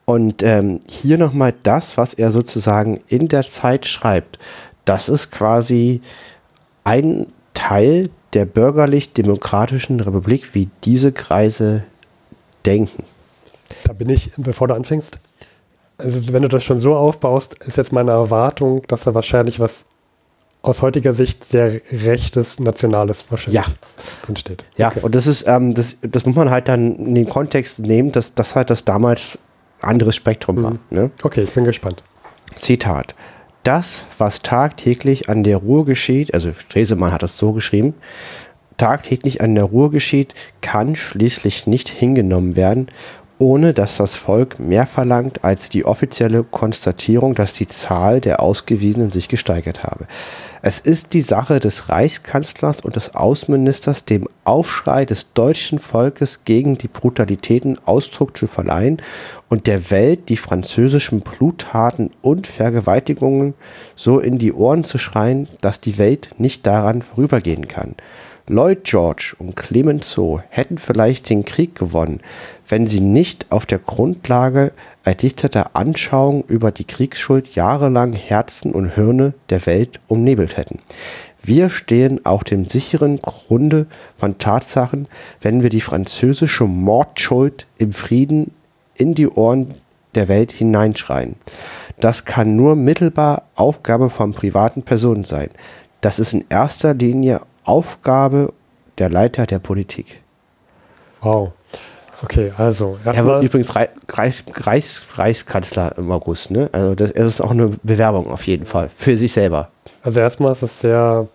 Speaker 1: Und hier nochmal das, was er sozusagen in der Zeit schreibt, das ist quasi ein Teil der bürgerlich-demokratischen Republik, wie diese Kreise denken.
Speaker 2: Da bin ich, bevor du anfängst, also wenn du das schon so aufbaust, ist jetzt meine Erwartung, dass da wahrscheinlich was aus heutiger Sicht sehr rechtes, nationales wahrscheinlich drin steht.
Speaker 1: Ja, okay. Und das ist, das muss man halt dann in den Kontext nehmen, dass das halt das damals anderes Spektrum war. Ne?
Speaker 2: Okay, ich bin gespannt.
Speaker 1: Zitat. Das, was tagtäglich an der Ruhr geschieht, also Stresemann hat das so geschrieben, tagtäglich an der Ruhr geschieht, kann schließlich nicht hingenommen werden, ohne dass das Volk mehr verlangt als die offizielle Konstatierung, dass die Zahl der Ausgewiesenen sich gesteigert habe. Es ist die Sache des Reichskanzlers und des Außenministers, dem Aufschrei des deutschen Volkes gegen die Brutalitäten Ausdruck zu verleihen und der Welt die französischen Bluttaten und Vergewaltigungen so in die Ohren zu schreien, dass die Welt nicht daran vorübergehen kann. Lloyd George und Clemenceau hätten vielleicht den Krieg gewonnen, wenn sie nicht auf der Grundlage erdichteter Anschauungen über die Kriegsschuld jahrelang Herzen und Hirne der Welt umnebelt hätten. Wir stehen auf dem sicheren Grunde von Tatsachen, wenn wir die französische Mordschuld im Frieden in die Ohren der Welt hineinschreien. Das kann nur mittelbar Aufgabe von privaten Personen sein. Das ist in erster Linie Aufgabe der Leiter der Politik.
Speaker 2: Wow. Okay, also
Speaker 1: erstmal. Er wird übrigens Reichskanzler im August, ne? Also das ist auch eine Bewerbung auf jeden Fall für sich selber.
Speaker 2: Also erstmal ist es sehr.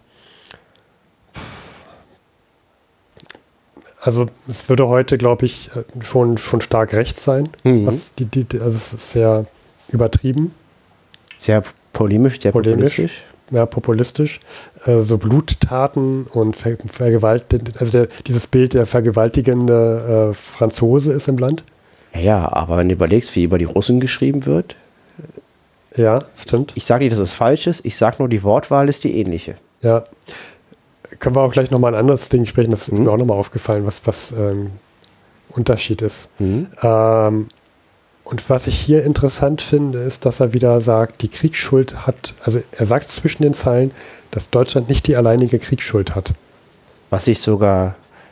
Speaker 2: Also es würde heute, glaube ich, schon stark rechts sein. Was also es ist sehr übertrieben.
Speaker 1: Sehr polemisch, sehr populistisch.
Speaker 2: Ja, populistisch, so Bluttaten und also dieses Bild der vergewaltigende Franzose ist im Land.
Speaker 1: Ja, aber wenn du überlegst, wie über die Russen geschrieben wird.
Speaker 2: Ja, stimmt.
Speaker 1: Ich sage nicht, dass es falsch ist, ich sage nur, die Wortwahl ist die ähnliche.
Speaker 2: Ja, können wir auch gleich nochmal ein anderes Ding sprechen, das ist mir auch nochmal aufgefallen, was Unterschied ist. Und was ich hier interessant finde, ist, dass er wieder sagt, die Kriegsschuld hat, also er sagt zwischen den Zeilen, dass Deutschland nicht die alleinige Kriegsschuld hat.
Speaker 1: Was ich sogar...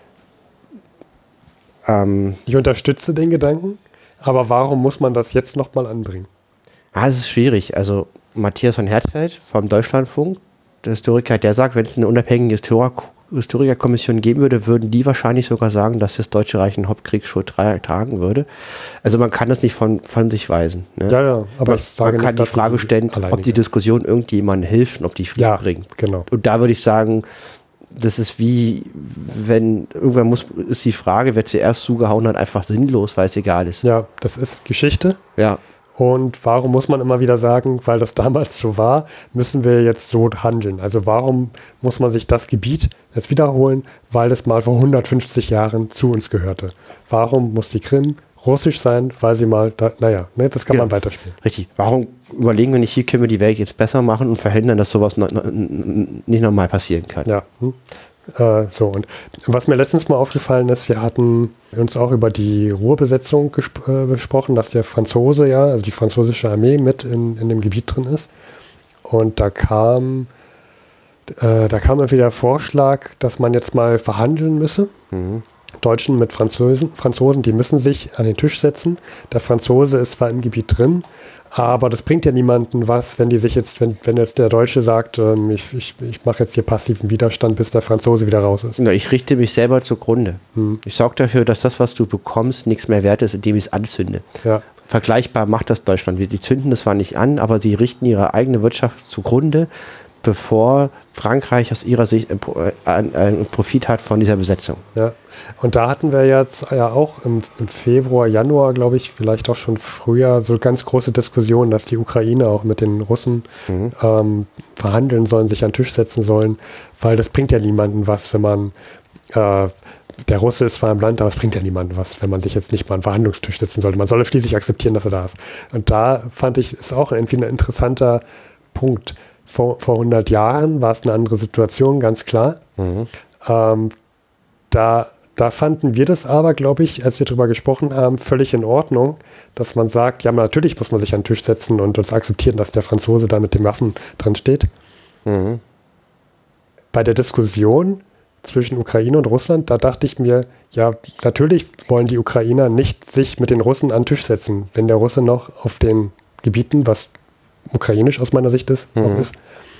Speaker 2: ich unterstütze den Gedanken, aber warum muss man das jetzt nochmal anbringen?
Speaker 1: Es ist schwierig. Also Matthias von Herzfeld vom Deutschlandfunk, der Historiker, der sagt, wenn es eine unabhängige Historikerkommission geben würde, würden die wahrscheinlich sogar sagen, dass das Deutsche Reich eine Hauptkriegsschuld tragen würde. Also man kann das nicht von sich weisen. Ne?
Speaker 2: Ja, aber
Speaker 1: man kann die Frage stellen, ob die Diskussion irgendjemandem hilft und ob die Frieden bringt.
Speaker 2: Genau.
Speaker 1: Und da würde ich sagen, das ist wie, wenn irgendwann ist die Frage, wer zuerst zugehauen hat, einfach sinnlos, weil es egal ist.
Speaker 2: Ja, das ist Geschichte.
Speaker 1: Ja.
Speaker 2: Und warum muss man immer wieder sagen, weil das damals so war, müssen wir jetzt so handeln? Also warum muss man sich das Gebiet jetzt wiederholen, weil es mal vor 150 Jahren zu uns gehörte? Warum muss die Krim russisch sein, weil sie mal, das kann man weiterspielen.
Speaker 1: Richtig. Warum überlegen wir nicht, hier können wir die Welt jetzt besser machen und verhindern, dass sowas nicht nochmal passieren kann?
Speaker 2: Ja. Und was mir letztens mal aufgefallen ist, wir hatten uns auch über die Ruhrbesetzung besprochen, dass der Franzose also die französische Armee mit in dem Gebiet drin ist. Und da kam irgendwie der Vorschlag, dass man jetzt mal verhandeln müsse. Deutschen mit Franzosen, die müssen sich an den Tisch setzen. Der Franzose ist zwar im Gebiet drin, aber das bringt ja niemanden was, wenn die sich jetzt, wenn jetzt der Deutsche sagt, ich mache jetzt hier passiven Widerstand, bis der Franzose wieder raus ist.
Speaker 1: Ich richte mich selber zugrunde. Ich sorge dafür, dass das, was du bekommst, nichts mehr wert ist, indem ich es anzünde.
Speaker 2: Ja.
Speaker 1: Vergleichbar macht das Deutschland. Die zünden das zwar nicht an, aber sie richten ihre eigene Wirtschaft zugrunde, bevor Frankreich aus ihrer Sicht einen Profit hat von dieser Besetzung.
Speaker 2: Ja, und da hatten wir jetzt ja auch im Februar, Januar, glaube ich, vielleicht auch schon früher, so ganz große Diskussionen, dass die Ukraine auch mit den Russen verhandeln sollen, sich an den Tisch setzen sollen, weil das bringt ja niemanden was, wenn man, der Russe ist zwar im Land, aber es bringt ja niemanden was, wenn man sich jetzt nicht mal an den Verhandlungstisch setzen sollte. Man soll schließlich akzeptieren, dass er da ist. Und da fand ich, ist auch irgendwie ein interessanter Punkt. Vor 100 Jahren war es eine andere Situation, ganz klar. Da da fanden wir das aber, glaube ich, als wir darüber gesprochen haben, völlig in Ordnung, dass man sagt, ja, natürlich muss man sich an den Tisch setzen und uns akzeptieren, dass der Franzose da mit den Waffen drin steht.
Speaker 1: Mhm.
Speaker 2: Bei der Diskussion zwischen Ukraine und Russland, da dachte ich mir, ja, natürlich wollen die Ukrainer nicht sich mit den Russen an den Tisch setzen, wenn der Russe noch auf den Gebieten, was ukrainisch aus meiner Sicht ist, noch ist.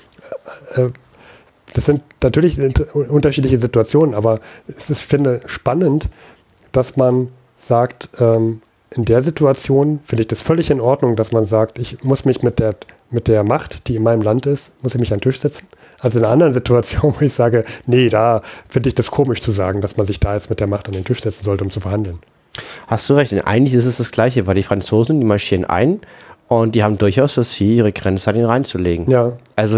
Speaker 2: Das sind natürlich unterschiedliche Situationen, aber es ist, finde ich, spannend, dass man sagt, in der Situation finde ich das völlig in Ordnung, dass man sagt, ich muss mich mit der Macht, die in meinem Land ist, muss ich mich an den Tisch setzen. Also in einer anderen Situation, wo ich sage, nee, da finde ich das komisch zu sagen, dass man sich da jetzt mit der Macht an den Tisch setzen sollte, um zu verhandeln.
Speaker 1: Hast du recht. Und eigentlich ist es das Gleiche, weil die Franzosen, die marschieren ein und die haben durchaus das Ziel, ihre Grenze an ihn reinzulegen.
Speaker 2: Ja.
Speaker 1: Also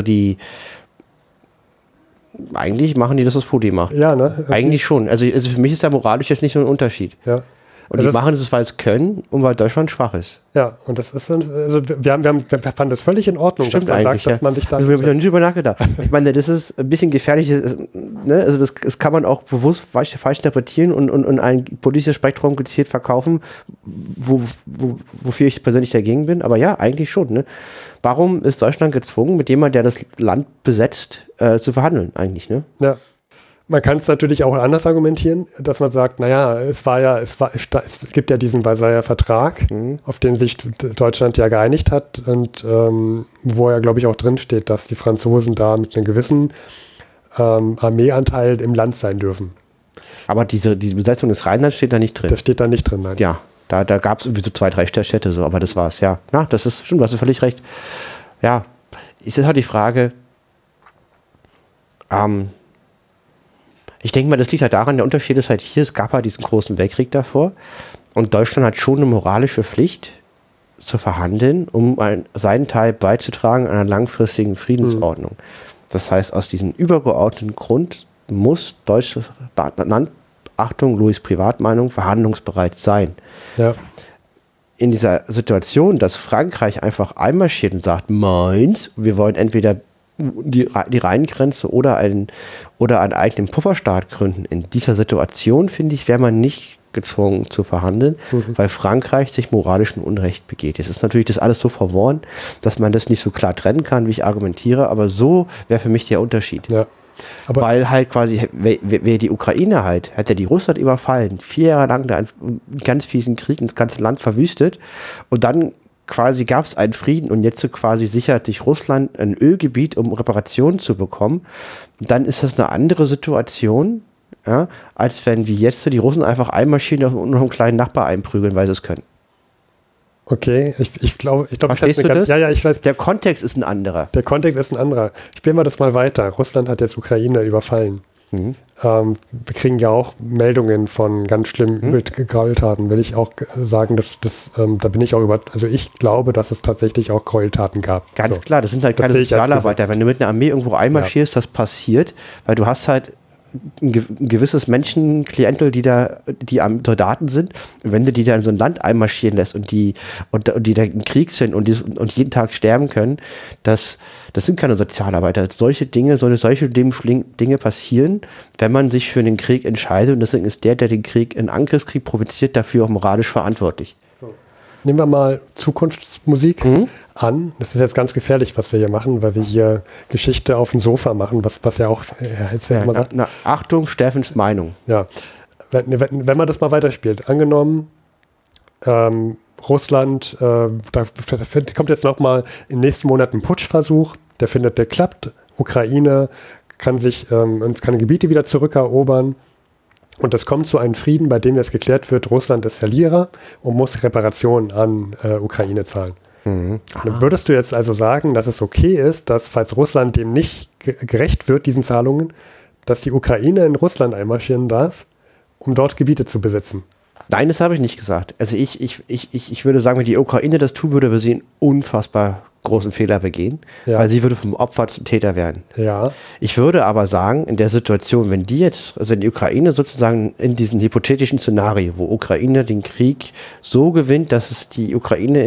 Speaker 1: eigentlich machen die das, was Putin macht.
Speaker 2: Ja, ne? Okay.
Speaker 1: Eigentlich schon. Also für mich ist da moralisch jetzt nicht so ein Unterschied.
Speaker 2: Ja.
Speaker 1: Und die machen es, weil es können und weil Deutschland schwach ist.
Speaker 2: Ja, und das ist, also wir fanden das völlig in Ordnung,
Speaker 1: Stimmt,
Speaker 2: dass man
Speaker 1: eigentlich,
Speaker 2: sagt, dass man sich da...
Speaker 1: Also wir haben noch nicht drüber nachgedacht. Ich meine, das ist ein bisschen gefährlich, ne? Also das kann man auch bewusst falsch interpretieren und ein politisches Spektrum gezielt verkaufen, wofür ich persönlich dagegen bin. Aber ja, eigentlich schon. Ne? Warum ist Deutschland gezwungen, mit jemandem, der das Land besetzt, zu verhandeln eigentlich? Ne?
Speaker 2: Ja. Man kann es natürlich auch anders argumentieren, dass man sagt, naja, es gibt ja diesen Versailler Vertrag, auf den sich Deutschland ja geeinigt hat und wo ja, glaube ich, auch drin steht, dass die Franzosen da mit einem gewissen Armeeanteil im Land sein dürfen.
Speaker 1: Aber diese Besetzung des Rheinlands steht da nicht drin.
Speaker 2: Das steht da nicht drin, nein.
Speaker 1: Ja, da gab es irgendwie so 2, 3 Städte, so, aber das war's, ja. Na, das ist stimmt, du hast völlig recht. Ja, ist jetzt halt die Frage, ich denke mal, das liegt halt daran, der Unterschied ist halt hier, es gab halt diesen großen Weltkrieg davor und Deutschland hat schon eine moralische Pflicht zu verhandeln, um seinen Teil beizutragen einer langfristigen Friedensordnung. Das heißt, aus diesem übergeordneten Grund muss Deutschland, Achtung, Louis' Privatmeinung, verhandlungsbereit sein.
Speaker 2: Ja.
Speaker 1: In dieser Situation, dass Frankreich einfach einmarschiert und sagt, meins, wir wollen entweder die Rheingrenze oder einen eigenen Pufferstaat gründen. In dieser Situation, finde ich, wäre man nicht gezwungen zu verhandeln, weil Frankreich sich moralischen Unrecht begeht. Jetzt ist natürlich das alles so verworren, dass man das nicht so klar trennen kann, wie ich argumentiere, aber so wäre für mich der Unterschied.
Speaker 2: Ja. Aber
Speaker 1: weil halt quasi, wer die Ukraine halt, hätte die Russland überfallen, 4 Jahre lang da einen ganz fiesen Krieg ins ganze Land verwüstet und dann quasi gab es einen Frieden und jetzt so quasi sichert sich Russland ein Ölgebiet, um Reparationen zu bekommen, dann ist das eine andere Situation, ja, als wenn wie jetzt die Russen einfach einmarschieren und noch einen kleinen Nachbar einprügeln, weil sie es können.
Speaker 2: okay, ich glaube,
Speaker 1: Verstehst du das?
Speaker 2: Ja, ich weiß.
Speaker 1: Der Kontext ist ein anderer.
Speaker 2: Der Kontext ist ein anderer. Spielen wir das mal weiter. Russland hat jetzt Ukraine überfallen. Wir kriegen ja auch Meldungen von ganz schlimmen Gräueltaten. Will ich auch sagen, da bin ich auch also ich glaube, dass es tatsächlich auch Gräueltaten gab.
Speaker 1: Ganz klar, das sind halt keine Sozialarbeiter. Wenn du mit einer Armee irgendwo einmarschierst, das passiert, weil du hast halt ein gewisses Menschenklientel, die am Soldaten sind. Und wenn du die da in so ein Land einmarschieren lässt und die da im Krieg sind und jeden Tag sterben können, das sind keine Sozialarbeiter. Solche Dinge Dinge passieren, wenn man sich für den Krieg entscheidet. Und deswegen ist der den Krieg, einen Angriffskrieg provoziert, dafür auch moralisch verantwortlich.
Speaker 2: So. Nehmen wir mal Zukunftsmusik an. Das ist jetzt ganz gefährlich, was wir hier machen, weil wir hier Geschichte auf dem Sofa machen, was ja auch jetzt mal sagt.
Speaker 1: Achtung, Steffens Meinung.
Speaker 2: Ja, wenn man das mal weiterspielt. Angenommen, Russland, da kommt jetzt nochmal im nächsten Monat ein Putschversuch, der klappt. Ukraine kann Gebiete wieder zurückerobern. Und es kommt zu einem Frieden, bei dem jetzt geklärt wird, Russland ist Verlierer und muss Reparationen an Ukraine zahlen. Dann würdest du jetzt also sagen, dass es okay ist, dass, falls Russland dem nicht gerecht wird, diesen Zahlungen, dass die Ukraine in Russland einmarschieren darf, um dort Gebiete zu besetzen?
Speaker 1: Nein, das habe ich nicht gesagt. Also ich würde sagen, wenn die Ukraine das tun würde, wäre sie in unfassbar großen Fehler begehen,
Speaker 2: Ja.
Speaker 1: weil sie würde vom Opfer zum Täter werden.
Speaker 2: Ja.
Speaker 1: Ich würde aber sagen, in der Situation, wenn die Ukraine sozusagen in diesem hypothetischen Szenario, wo Ukraine den Krieg so gewinnt, dass es die Ukraine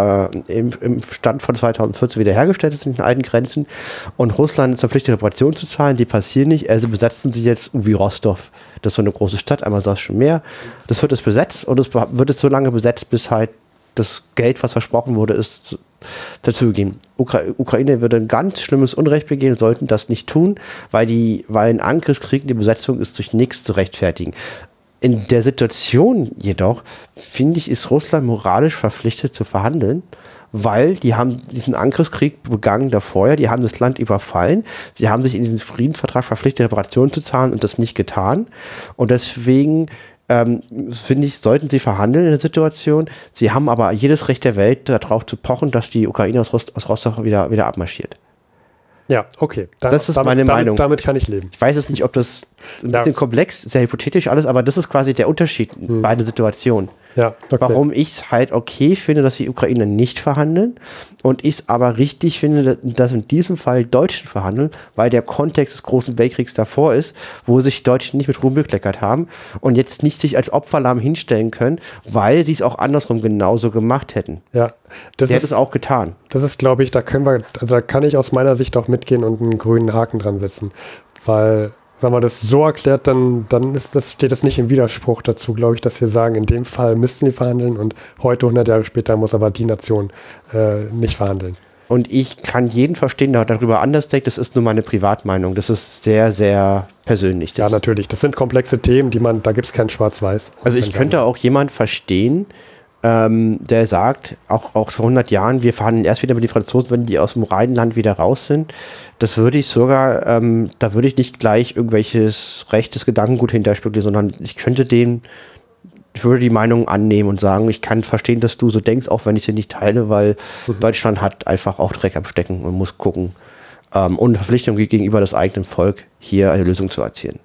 Speaker 1: im Stand von 2014 wiederhergestellt ist in den alten Grenzen und Russland ist verpflichtet, Reparationen zu zahlen, die passieren nicht, also besetzen sie jetzt irgendwie Rostov. Das ist so eine große Stadt, einmal sagst schon mehr. Das wird es besetzt und es wird es so lange besetzt, bis halt das Geld, was versprochen wurde, ist dazugegeben. Ukraine würde ein ganz schlimmes Unrecht begehen, sollten das nicht tun, weil ein Angriffskrieg, die Besetzung ist durch nichts zu rechtfertigen. In der Situation jedoch, finde ich, ist Russland moralisch verpflichtet zu verhandeln, weil die haben diesen Angriffskrieg begangen davor, die haben das Land überfallen, sie haben sich in diesen Friedensvertrag verpflichtet, Reparationen zu zahlen und das nicht getan. Und deswegen finde ich, sollten sie verhandeln in der Situation. Sie haben aber jedes Recht der Welt, darauf zu pochen, dass die Ukraine aus Rostov wieder abmarschiert.
Speaker 2: Ja, okay.
Speaker 1: Das ist meine Meinung.
Speaker 2: Damit kann ich leben.
Speaker 1: Ich weiß jetzt nicht, ob das ein bisschen komplex, sehr hypothetisch alles, aber das ist quasi der Unterschied in beiden Situationen.
Speaker 2: Ja, okay.
Speaker 1: Warum ich es halt okay finde, dass die Ukraine nicht verhandeln und ich es aber richtig finde, dass in diesem Fall Deutschen verhandeln, weil der Kontext des Großen Weltkriegs davor ist, wo sich die Deutschen nicht mit Ruhm bekleckert haben und jetzt nicht sich als Opferlamm hinstellen können, weil sie es auch andersrum genauso gemacht hätten.
Speaker 2: Ja,
Speaker 1: Sie hätten es auch getan.
Speaker 2: Das ist, glaube ich, da kann ich aus meiner Sicht auch mitgehen und einen grünen Haken dran setzen, weil wenn man das so erklärt, dann steht das nicht im Widerspruch dazu, glaube ich, dass wir sagen, in dem Fall müssten sie verhandeln und heute, 100 Jahre später, muss aber die Nation nicht verhandeln.
Speaker 1: Und ich kann jeden verstehen, der darüber anders denkt, das ist nur meine Privatmeinung. Das ist sehr, sehr persönlich.
Speaker 2: Ja, natürlich. Das sind komplexe Themen, da gibt es kein Schwarz-Weiß.
Speaker 1: Also ich könnte auch jemand verstehen, der sagt, auch vor 100 Jahren, wir verhandeln erst wieder mit den Franzosen, wenn die aus dem Rheinland wieder raus sind. Das würde ich sogar, da würde ich nicht gleich irgendwelches rechtes Gedankengut hinterspülen, sondern ich würde die Meinung annehmen und sagen, ich kann verstehen, dass du so denkst, auch wenn ich sie nicht teile, weil Deutschland hat einfach auch Dreck am Stecken und muss gucken, ohne Verpflichtung gegenüber das eigenen Volk hier eine Lösung zu erzielen.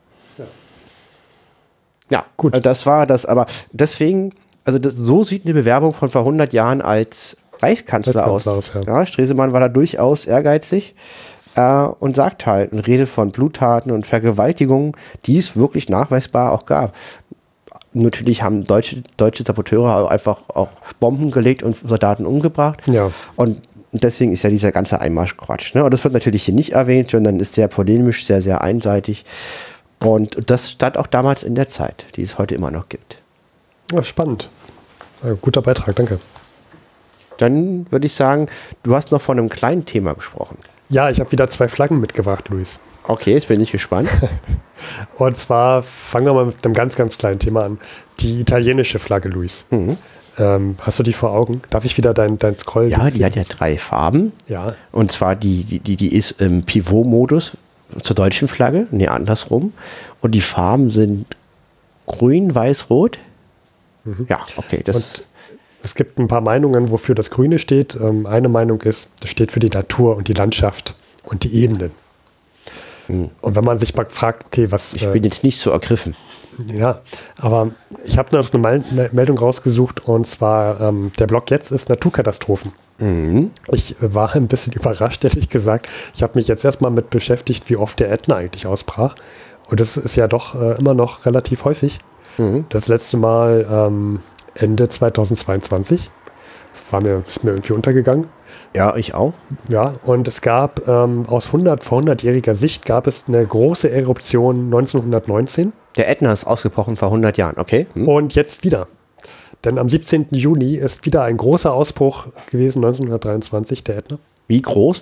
Speaker 1: Ja, gut. Das war das, aber deswegen, also so sieht eine Bewerbung von vor 100 Jahren als Reichskanzler aus. Ja, Stresemann war da durchaus ehrgeizig und sagt halt und redet von Bluttaten und Vergewaltigungen, die es wirklich nachweisbar auch gab. Natürlich haben deutsche Saboteure einfach auch Bomben gelegt und Soldaten umgebracht.
Speaker 2: Ja.
Speaker 1: Und deswegen ist ja dieser ganze Einmarsch Quatsch. Ne? Und das wird natürlich hier nicht erwähnt, sondern ist sehr polemisch, sehr, sehr einseitig. Und das stand auch damals in der Zeit, die es heute immer noch gibt.
Speaker 2: Ja, spannend. Guter Beitrag, danke.
Speaker 1: Dann würde ich sagen, du hast noch von einem kleinen Thema gesprochen.
Speaker 2: Ja, ich habe wieder 2 Flaggen mitgebracht, Luis.
Speaker 1: Okay, jetzt bin ich gespannt.
Speaker 2: Und zwar fangen wir mal mit einem ganz, ganz kleinen Thema an. Die italienische Flagge, Luis.
Speaker 1: Mhm.
Speaker 2: Hast du die vor Augen? Darf ich wieder dein Scroll?
Speaker 1: Ja, die hat ja 3 Farben.
Speaker 2: Ja.
Speaker 1: Und zwar die ist im Pivot-Modus zur deutschen Flagge, nee, andersrum. Und die Farben sind grün, weiß, rot. Mhm. Ja, okay.
Speaker 2: Und es gibt ein paar Meinungen, wofür das Grüne steht. Eine Meinung ist, das steht für die Natur und die Landschaft und die Ebenen. Mhm. Und wenn man sich mal fragt, okay, was...
Speaker 1: Ich bin jetzt nicht so ergriffen.
Speaker 2: Ja, aber ich habe noch eine Meldung rausgesucht und zwar der Blog jetzt ist Naturkatastrophen. Mhm. Ich war ein bisschen überrascht, ehrlich gesagt. Ich habe mich jetzt erstmal mit beschäftigt, wie oft der Ätna eigentlich ausbrach. Und das ist ja doch immer noch relativ häufig. Mhm. Das letzte Mal Ende 2022. Das ist mir irgendwie untergegangen.
Speaker 1: Ja, ich auch.
Speaker 2: Ja, und es gab vor 100-jähriger Sicht gab es eine große Eruption 1919.
Speaker 1: Der Ätna ist ausgebrochen vor 100 Jahren, okay. Hm.
Speaker 2: Und jetzt wieder. Denn am 17. Juni ist wieder ein großer Ausbruch gewesen, 1923, der Ätna.
Speaker 1: Wie groß?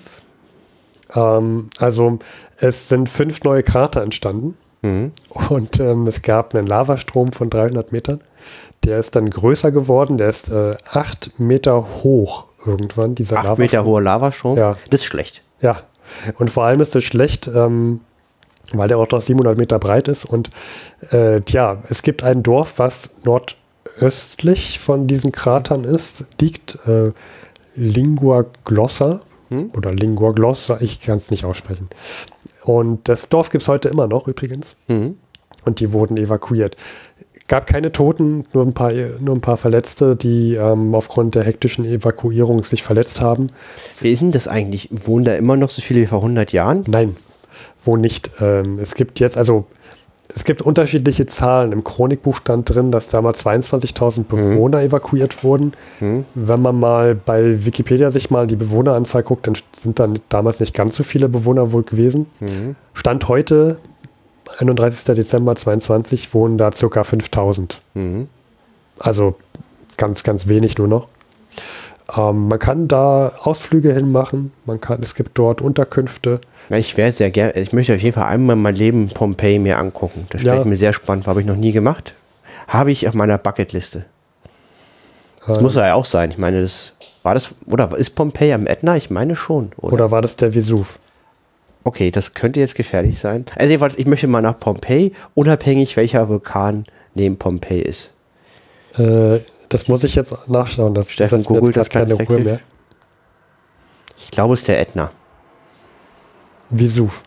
Speaker 2: Also es sind 5 neue Krater entstanden. Mhm. Und es gab einen Lavastrom von 300 Metern. Der ist dann größer geworden. Der ist 8 Meter hoch irgendwann, dieser
Speaker 1: 8 Meter hoher Lavastrom?
Speaker 2: Ja.
Speaker 1: Das ist schlecht.
Speaker 2: Ja. Und vor allem ist das schlecht, weil der auch noch 700 Meter breit ist. Und es gibt ein Dorf, was nordöstlich von diesen Kratern liegt Lingua Glossa oder Lingua Glossa, ich kann es nicht aussprechen. Und das Dorf gibt es heute immer noch übrigens. Mhm. Und die wurden evakuiert. Gab keine Toten, nur ein paar Verletzte, die aufgrund der hektischen Evakuierung sich verletzt haben.
Speaker 1: Wie ist denn das eigentlich? Wohnen da immer noch so viele wie vor 100 Jahren?
Speaker 2: Nein, wo nicht. Es gibt unterschiedliche Zahlen. Im Chronikbuch stand drin, dass damals 22.000 Bewohner evakuiert wurden. Wenn man mal bei Wikipedia sich mal die Bewohneranzahl guckt, dann sind dann damals nicht ganz so viele Bewohner wohl gewesen. Stand heute, 31. Dezember 22, wohnen da ca. 5.000. Also ganz, ganz wenig nur noch. Man kann da Ausflüge hinmachen, es gibt dort Unterkünfte.
Speaker 1: Ja, ich wäre sehr gerne, ich möchte auf jeden Fall einmal mein Leben Pompeji mir angucken. Das stelle ich mir sehr spannend vor, habe ich noch nie gemacht. Habe ich auf meiner Bucketliste. Das muss ja auch sein. Ich meine, ist Pompeji am Ätna? Ich meine schon.
Speaker 2: Oder war das der Vesuv?
Speaker 1: Okay, das könnte jetzt gefährlich sein. Also ich möchte mal nach Pompeji, unabhängig welcher Vulkan neben Pompeji ist.
Speaker 2: Das muss ich jetzt nachschauen.
Speaker 1: Steffen googelt das keine Ruhe mehr. Ich glaube, es ist der Ätna.
Speaker 2: Vesuv.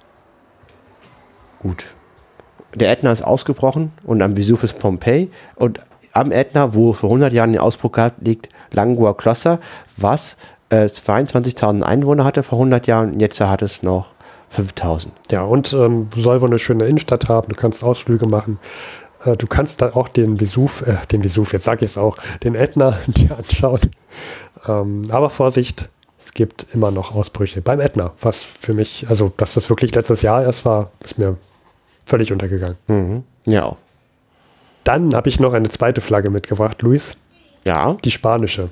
Speaker 1: Gut. Der Ätna ist ausgebrochen und am Vesuv ist Pompeji. Und am Ätna, wo vor 100 Jahren den Ausbruch gab, liegt Langua Kloster, was 22.000 Einwohner hatte vor 100 Jahren. Und jetzt hat es noch 5.000.
Speaker 2: Ja, und soll wohl eine schöne Innenstadt haben. Du kannst Ausflüge machen. Du kannst da auch den Vesuv, jetzt sage ich es auch, den Ätna dir anschauen. Aber Vorsicht, es gibt immer noch Ausbrüche beim Ätna, was für mich, also dass das wirklich letztes Jahr erst war, ist mir völlig untergegangen.
Speaker 1: Ja.
Speaker 2: Dann habe ich noch eine zweite Flagge mitgebracht, Luis.
Speaker 1: Ja.
Speaker 2: Die spanische.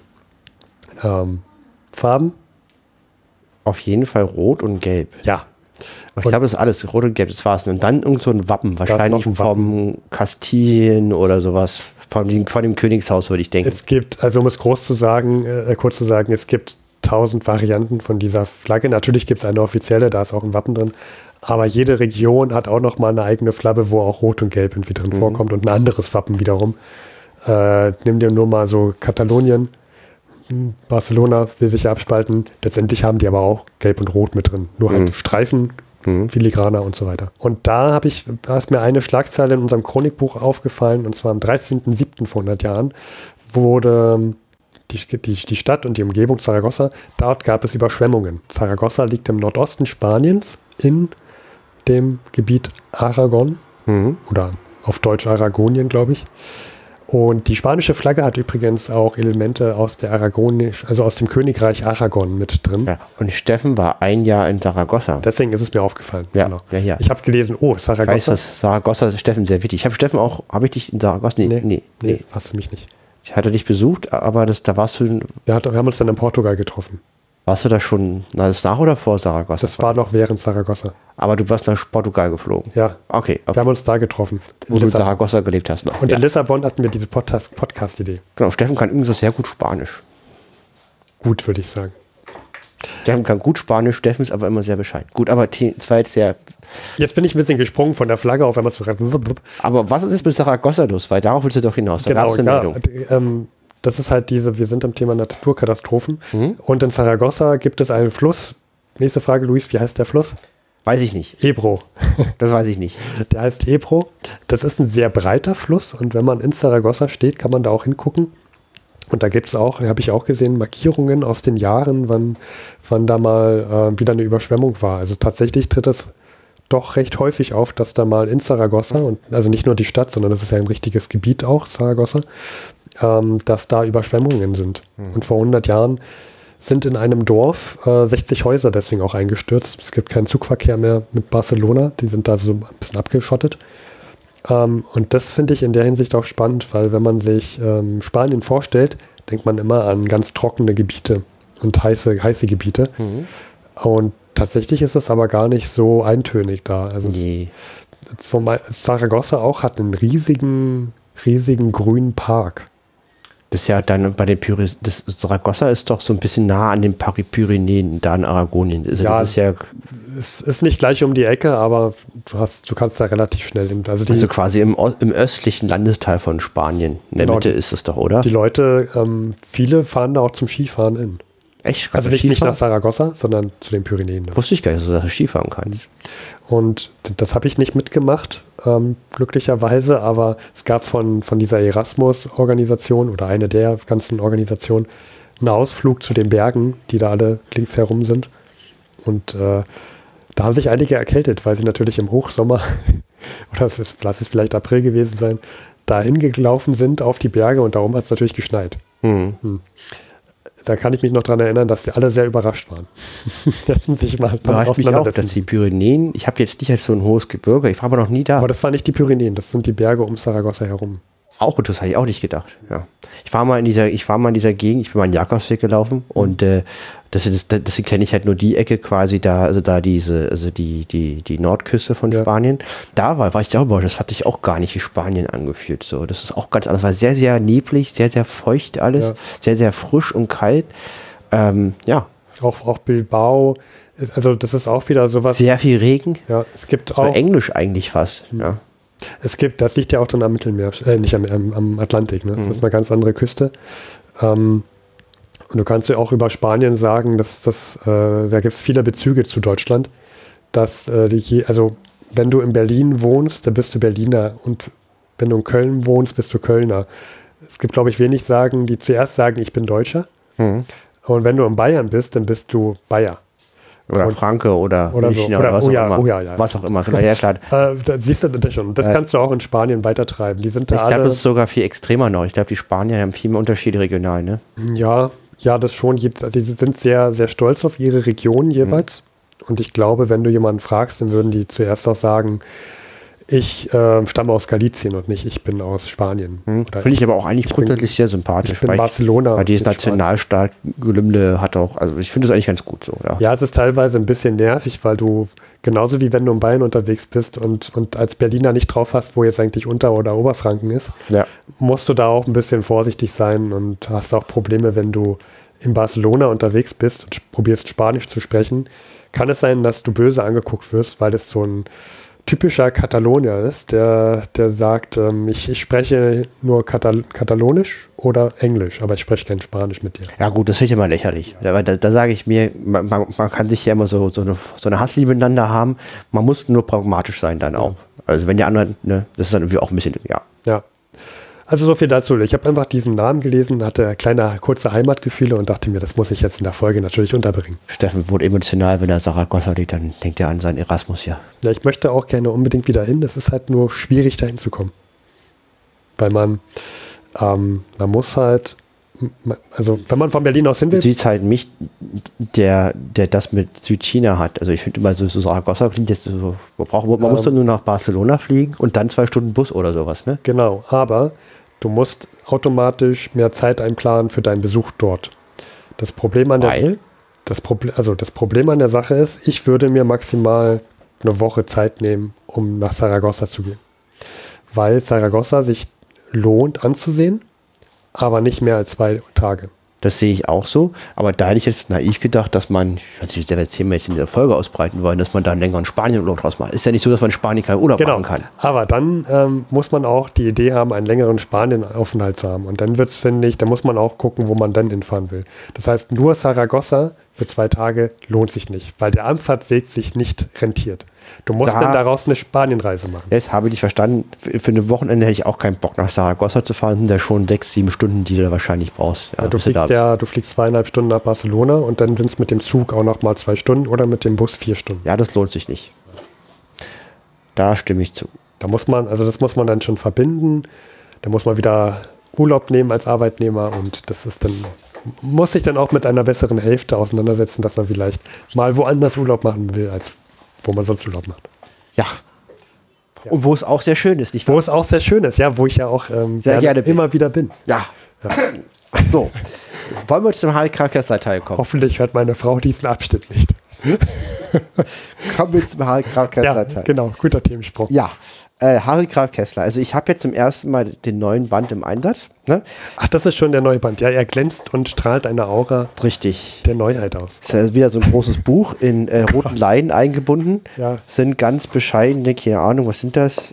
Speaker 2: Farben?
Speaker 1: Auf jeden Fall rot und gelb.
Speaker 2: Ja.
Speaker 1: Ich glaube, das ist alles rot und gelb, das war's. Und dann irgend so ein Wappen, wahrscheinlich vom Kastilien oder sowas, von dem Königshaus, würde ich denken.
Speaker 2: Es gibt, also um es kurz zu sagen, es gibt 1000 Varianten von dieser Flagge. Natürlich gibt es eine offizielle, da ist auch ein Wappen drin. Aber jede Region hat auch noch mal eine eigene Flagge, wo auch Rot und Gelb irgendwie drin vorkommt und ein anderes Wappen wiederum. Nimm dir nur mal so Katalonien, Barcelona will sich ja abspalten. Letztendlich haben die aber auch Gelb und Rot mit drin. Nur halt Streifen, filigraner und so weiter. Und da ist mir eine Schlagzeile in unserem Chronikbuch aufgefallen, und zwar am 13.07. vor 100 Jahren wurde die Stadt und die Umgebung Saragossa, dort gab es Überschwemmungen. Saragossa liegt im Nordosten Spaniens in dem Gebiet Aragon oder auf Deutsch Aragonien, glaube ich. Und die spanische Flagge hat übrigens auch Elemente aus der aus dem Königreich Aragon mit drin.
Speaker 1: Ja, und Steffen war ein Jahr in Saragossa.
Speaker 2: Deswegen ist es mir aufgefallen.
Speaker 1: Ja,
Speaker 2: genau.
Speaker 1: ja.
Speaker 2: Ich habe gelesen, Saragossa.
Speaker 1: Ich weiß, dass Saragossa ist Steffen sehr wichtig. Habe ich dich in Saragossa? Nee.
Speaker 2: Hast du mich nicht.
Speaker 1: Ich hatte dich besucht, aber da warst du...
Speaker 2: Wir haben uns dann in Portugal getroffen.
Speaker 1: Warst du da schon, das nach oder vor Saragossa?
Speaker 2: Das war noch während Saragossa.
Speaker 1: Aber du warst nach Portugal geflogen?
Speaker 2: Ja.
Speaker 1: Okay.
Speaker 2: Wir haben uns da getroffen.
Speaker 1: Wo du in Saragossa gelebt hast noch.
Speaker 2: Und in Lissabon hatten wir diese Podcast-Idee.
Speaker 1: Genau, Steffen kann übrigens sehr gut Spanisch.
Speaker 2: Gut, würde ich sagen.
Speaker 1: Steffen kann gut Spanisch, Steffen ist aber immer sehr bescheiden. Gut, aber es war jetzt sehr...
Speaker 2: Jetzt bin ich ein bisschen gesprungen von der Flagge auf einmal zu...
Speaker 1: Aber was ist jetzt mit Saragossa los? Weil darauf willst du doch hinaus.
Speaker 2: Genau, das ist halt wir sind am Thema Naturkatastrophen. Und in Saragossa gibt es einen Fluss. Nächste Frage, Luis, wie heißt der Fluss?
Speaker 1: Weiß ich nicht.
Speaker 2: Ebro.
Speaker 1: Das weiß ich nicht.
Speaker 2: Der heißt Ebro. Das ist ein sehr breiter Fluss und wenn man in Saragossa steht, kann man da auch hingucken. Und da gibt es auch, habe ich auch gesehen, Markierungen aus den Jahren, wann da mal wieder eine Überschwemmung war. Also tatsächlich tritt es doch recht häufig auf, dass da mal in Saragossa, und also nicht nur die Stadt, sondern das ist ja ein richtiges Gebiet auch, Saragossa, dass da Überschwemmungen sind. Und vor 100 Jahren sind in einem Dorf 60 Häuser deswegen auch eingestürzt. Es gibt keinen Zugverkehr mehr mit Barcelona, die sind da so ein bisschen abgeschottet. Und das finde ich in der Hinsicht auch spannend, weil wenn man sich Spanien vorstellt, denkt man immer an ganz trockene Gebiete und heiße Gebiete. Und tatsächlich ist es aber gar nicht so eintönig da. Also Saragossa auch hat einen riesigen grünen Park.
Speaker 1: Das ist ja dann bei den Saragossa ist doch so ein bisschen nah an den Pyrenäen, da in Aragonien. Also
Speaker 2: ja,
Speaker 1: das ist ja,
Speaker 2: es ist nicht gleich um die Ecke, aber du kannst da relativ schnell hin. Also
Speaker 1: quasi im östlichen Landesteil von Spanien. In der Mitte ist es doch, oder?
Speaker 2: Die Leute, viele fahren da auch zum Skifahren hin.
Speaker 1: Echt?
Speaker 2: Also nicht nach Saragossa, sondern zu den Pyrenäen.
Speaker 1: Wusste ich gar nicht, dass du Skifahren kannst.
Speaker 2: Und das habe ich nicht mitgemacht, glücklicherweise, aber es gab von dieser Erasmus-Organisation oder eine der ganzen Organisationen einen Ausflug zu den Bergen, die da alle links herum sind. Und da haben sich einige erkältet, weil sie natürlich im Hochsommer, oder lass es vielleicht April gewesen sein, dahin gelaufen sind auf die Berge und darum hat es natürlich geschneit. Da kann ich mich noch dran erinnern, dass die alle sehr überrascht waren. Die hatten sich mal
Speaker 1: Überrascht mich auch, dass die Pyrenäen, ich habe jetzt nicht als so ein hohes Gebirge, ich war aber noch nie da.
Speaker 2: Aber das waren nicht die Pyrenäen, das sind die Berge um Saragossa herum.
Speaker 1: Auch, das hatte ich auch nicht gedacht. Ja. Ich war mal in dieser Gegend, ich bin mal einen Jakobsweg gelaufen und das kenne ich halt nur die Ecke quasi da, also da die Nordküste von Spanien. Da war ich sauber, das hatte ich auch gar nicht wie Spanien angefühlt. So, das ist auch ganz anders, war sehr, sehr neblig, sehr, sehr feucht alles, sehr, sehr frisch und kalt.
Speaker 2: Auch Bilbao, also das ist auch wieder sowas.
Speaker 1: Sehr viel Regen.
Speaker 2: Ja, es gibt
Speaker 1: das war
Speaker 2: auch
Speaker 1: Englisch eigentlich fast, ja.
Speaker 2: Das liegt ja auch dann am Mittelmeer, nicht am Atlantik, ne? Das ist eine ganz andere Küste. Und du kannst ja auch über Spanien sagen, dass da gibt es viele Bezüge zu Deutschland, dass also wenn du in Berlin wohnst, dann bist du Berliner und wenn du in Köln wohnst, bist du Kölner. Es gibt, glaube ich, wenig die zuerst sagen, ich bin Deutscher. Und wenn du in Bayern bist, dann bist du Bayer.
Speaker 1: Oder Franke oder
Speaker 2: Münchner oder was auch immer.
Speaker 1: Was auch immer. Ja, klar.
Speaker 2: Da siehst du das schon. Das kannst du auch in Spanien weitertreiben. Die sind da
Speaker 1: ich glaube, das ist sogar viel extremer noch. Ich glaube, die Spanier haben viel mehr Unterschiede regional, ne?
Speaker 2: Ja, das schon. Die sind sehr, sehr stolz auf ihre Region jeweils. Und ich glaube, wenn du jemanden fragst, dann würden die zuerst auch sagen, ich stamme aus Galizien und nicht, ich bin aus Spanien.
Speaker 1: Finde ich aber auch eigentlich grundsätzlich sehr sympathisch.
Speaker 2: Ich bin Barcelona.
Speaker 1: Weil dieses Nationalstaat-Gelümde hat auch, also ich finde das eigentlich ganz gut so.
Speaker 2: Ja, es ist teilweise ein bisschen nervig, weil du, genauso wie wenn du in Bayern unterwegs bist und als Berliner nicht drauf hast, wo jetzt eigentlich Unter- oder Oberfranken ist, musst du da auch ein bisschen vorsichtig sein und hast auch Probleme, wenn du in Barcelona unterwegs bist und probierst Spanisch zu sprechen. Kann es sein, dass du böse angeguckt wirst, weil das so ein typischer Katalonier ist, der sagt, ich spreche nur Katalonisch oder Englisch, aber ich spreche kein Spanisch mit dir.
Speaker 1: Ja gut, das finde ich immer lächerlich. Da sage ich mir, man kann sich ja immer so eine Hassliebe miteinander haben, man muss nur pragmatisch sein dann auch. Also wenn die anderen, ne, das ist dann irgendwie auch ein bisschen,
Speaker 2: Ja. Also so viel dazu. Ich habe einfach diesen Namen gelesen, hatte kleine, kurze Heimatgefühle und dachte mir, das muss ich jetzt in der Folge natürlich unterbringen.
Speaker 1: Steffen wurde emotional, wenn er Saragossa liegt, dann denkt er an seinen Erasmus, ja.
Speaker 2: Ja, ich möchte auch gerne unbedingt wieder hin. Es ist halt nur schwierig, da hinzukommen. Weil man muss halt, also wenn man von Berlin aus hin will.
Speaker 1: Du siehst halt mich, der das mit Südchina hat. Also ich finde immer so Saragossa klingt jetzt so, man muss dann nur nach Barcelona fliegen und dann 2 Stunden Bus oder sowas, ne?
Speaker 2: Genau, aber du musst automatisch mehr Zeit einplanen für deinen Besuch dort. Das Problem an das Problem an der Sache ist, ich würde mir maximal eine Woche Zeit nehmen, um nach Saragossa zu gehen. Weil Saragossa sich lohnt anzusehen, aber nicht mehr als 2 Tage.
Speaker 1: Das sehe ich auch so, aber da hätte ich jetzt naiv gedacht, dass man, ich weiß nicht, das Thema jetzt in der Folge ausbreiten wollen, dass man da einen längeren Spanienurlaub draus macht. Ist ja nicht so, dass man in Spanien keinen Urlaub machen kann.
Speaker 2: Aber dann muss man auch die Idee haben, einen längeren Spanienaufenthalt zu haben. Und dann da muss man auch gucken, wo man dann hinfahren will. Das heißt, nur Saragossa für 2 Tage lohnt sich nicht, weil der Anfahrtweg sich nicht rentiert. Du musst dann daraus eine Spanienreise machen.
Speaker 1: Jetzt habe ich dich verstanden. Für ein Wochenende hätte ich auch keinen Bock nach Saragossa zu fahren. Sind da schon 6-7 Stunden, die du da wahrscheinlich brauchst.
Speaker 2: Ja, du fliegst 2,5 Stunden nach Barcelona und dann sind es mit dem Zug auch noch mal 2 Stunden oder mit dem Bus 4 Stunden.
Speaker 1: Ja, das lohnt sich nicht. Da stimme ich zu.
Speaker 2: Das muss man dann schon verbinden. Da muss man wieder Urlaub nehmen als Arbeitnehmer und das ist dann, muss sich dann auch mit einer besseren Hälfte auseinandersetzen, dass man vielleicht mal woanders Urlaub machen will, als wo man sonst Urlaub macht.
Speaker 1: Ja. Und wo es auch sehr schön ist, nicht wahr?
Speaker 2: Wo es auch sehr schön ist, ja, wo ich ja auch
Speaker 1: sehr gerne
Speaker 2: immer wieder bin.
Speaker 1: Ja. So. Wollen wir zum Harry Krab-Kessler-Teil kommen?
Speaker 2: Hoffentlich hört meine Frau diesen Abschnitt nicht.
Speaker 1: Kommen wir zum Harry Krab-Kessler-Teil.
Speaker 2: Ja, genau, guter Themensprung.
Speaker 1: Ja. Harry Krab-Kessler. Also ich habe jetzt zum ersten Mal den neuen Band im Einsatz. Ne?
Speaker 2: Ach, das ist schon der neue Band. Ja, er glänzt und strahlt eine Aura
Speaker 1: richtig
Speaker 2: der Neuheit aus.
Speaker 1: Das ist wieder so ein großes Buch in roten Leinen eingebunden.
Speaker 2: Ja.
Speaker 1: Sind ganz bescheidene, keine Ahnung, was sind das?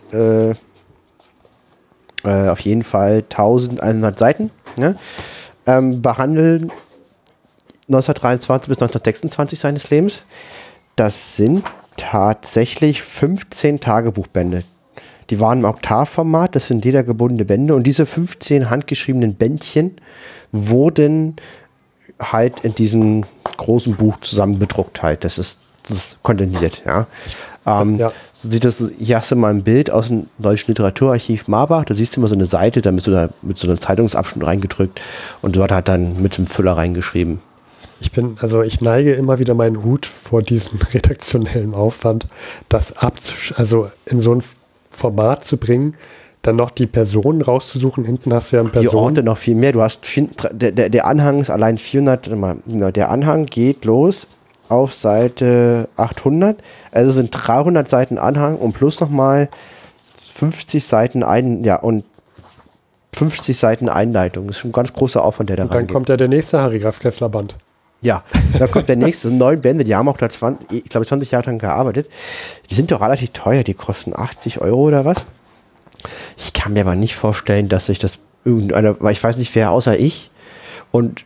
Speaker 1: Auf jeden Fall 1100 Seiten. Ne? Behandeln 1923 bis 1926 seines Lebens. Das sind tatsächlich 15 Tagebuchbände. Die waren im Oktavformat, das sind ledergebundene Bände und diese 15 handgeschriebenen Bändchen wurden halt in diesem großen Buch zusammen bedruckt halt. Das ist kondensiert, ja. So sieht das, hier hast du mal ein Bild aus dem Deutschen Literaturarchiv Marbach, da siehst du immer so eine Seite, da mit so einer Zeitungsabschnitt reingedrückt und dort hat dann mit dem Füller reingeschrieben.
Speaker 2: Ich neige immer wieder meinen Hut vor diesem redaktionellen Aufwand, das in so ein Format zu bringen, dann noch die Personen rauszusuchen. Hinten hast du ja eine Person.
Speaker 1: Die Orte noch viel mehr. Du hast der Anhang ist allein 400. Der Anhang geht los auf Seite 800. Also sind 300 Seiten Anhang und plus nochmal 50 Seiten 50 Seiten Einleitung. Das ist schon ein ganz großer Aufwand, der da reingeht.
Speaker 2: Dann kommt ja der nächste Harry Graf Kessler Band.
Speaker 1: Ja, da kommt der nächste. Das sind 9 Bände, die haben auch da 20 Jahre lang gearbeitet. Die sind doch relativ teuer, die kosten 80 € oder was. Ich kann mir aber nicht vorstellen, dass sich das weil ich weiß nicht, wer außer ich und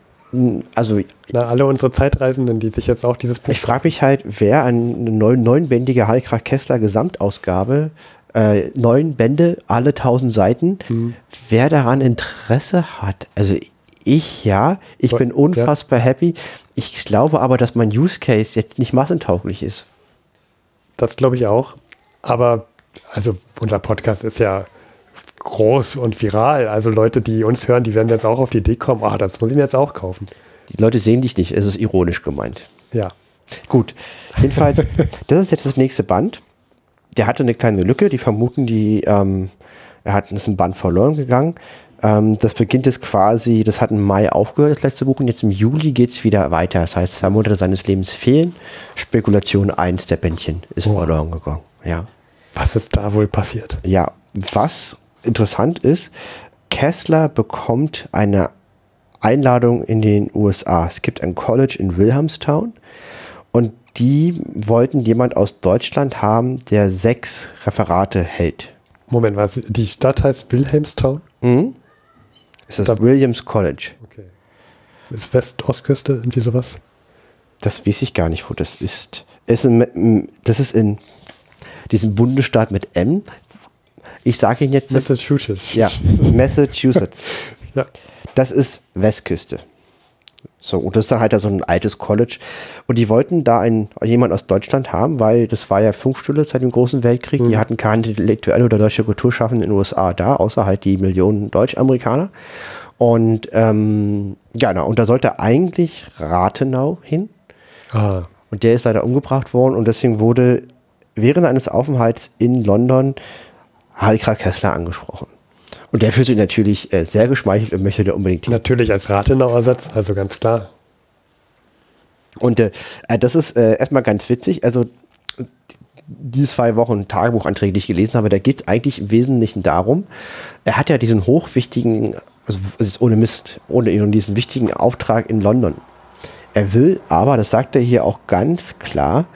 Speaker 2: alle unsere Zeitreisenden, die sich jetzt auch dieses Buch...
Speaker 1: Ich frage mich halt, wer eine 9-bändige Harry Graf Kessler Gesamtausgabe, 9 Bände, alle 1000 Seiten, wer daran Interesse hat. Also ich bin unfassbar happy. Ich glaube aber, dass mein Use Case jetzt nicht massentauglich ist.
Speaker 2: Das glaube ich auch. Aber unser Podcast ist ja groß und viral. Also Leute, die uns hören, die werden jetzt auch auf die Idee kommen, das muss ich mir jetzt auch kaufen.
Speaker 1: Die Leute sehen dich nicht, es ist ironisch gemeint.
Speaker 2: Ja.
Speaker 1: Gut, jedenfalls, das ist jetzt das nächste Band. Der hatte eine kleine Lücke, die vermuten, ist ein Band verloren gegangen. Das beginnt jetzt quasi, das hat im Mai aufgehört, das letzte Buch, und jetzt im Juli geht es wieder weiter. Das heißt, 2 Monate seines Lebens fehlen. Spekulation 1 der Bändchen ist verloren gegangen. Ja.
Speaker 2: Was ist da wohl passiert?
Speaker 1: Ja, was interessant ist, Kessler bekommt eine Einladung in den USA. Es gibt ein College in Wilhelmstown und die wollten jemand aus Deutschland haben, der 6 Referate hält.
Speaker 2: Moment, die Stadt heißt Wilhelmstown?
Speaker 1: Mhm. Es ist das Williams College.
Speaker 2: Okay. Ist West-Ostküste irgendwie sowas?
Speaker 1: Das weiß ich gar nicht, wo das ist. Das ist in diesem Bundesstaat mit M. Ich sage Ihnen jetzt...
Speaker 2: Massachusetts.
Speaker 1: Ja, Massachusetts.
Speaker 2: Ja.
Speaker 1: Das ist Westküste. So, und das ist dann halt so ein altes College. Und die wollten da jemand aus Deutschland haben, weil das war ja Funkstille seit dem Großen Weltkrieg. Die hatten keine intellektuelle oder deutsche Kulturschaffende in den USA da, außer halt die Millionen Deutsch-Amerikaner. Und und da sollte eigentlich Rathenau hin. Und der ist leider umgebracht worden und deswegen wurde während eines Aufenthalts in London Harry Graf Kessler angesprochen. Und der fühlt sich natürlich sehr geschmeichelt und möchte da unbedingt hin.
Speaker 2: Natürlich als Rathenau-Ersatz, also ganz klar.
Speaker 1: Und das ist erstmal ganz witzig. Also die 2 Wochen Tagebuchanträge, die ich gelesen habe, da geht es eigentlich im Wesentlichen darum, er hat ja diesen hochwichtigen, also es ist ohne Mist, ohne diesen wichtigen Auftrag in London. Er will aber, das sagt er hier auch ganz klar,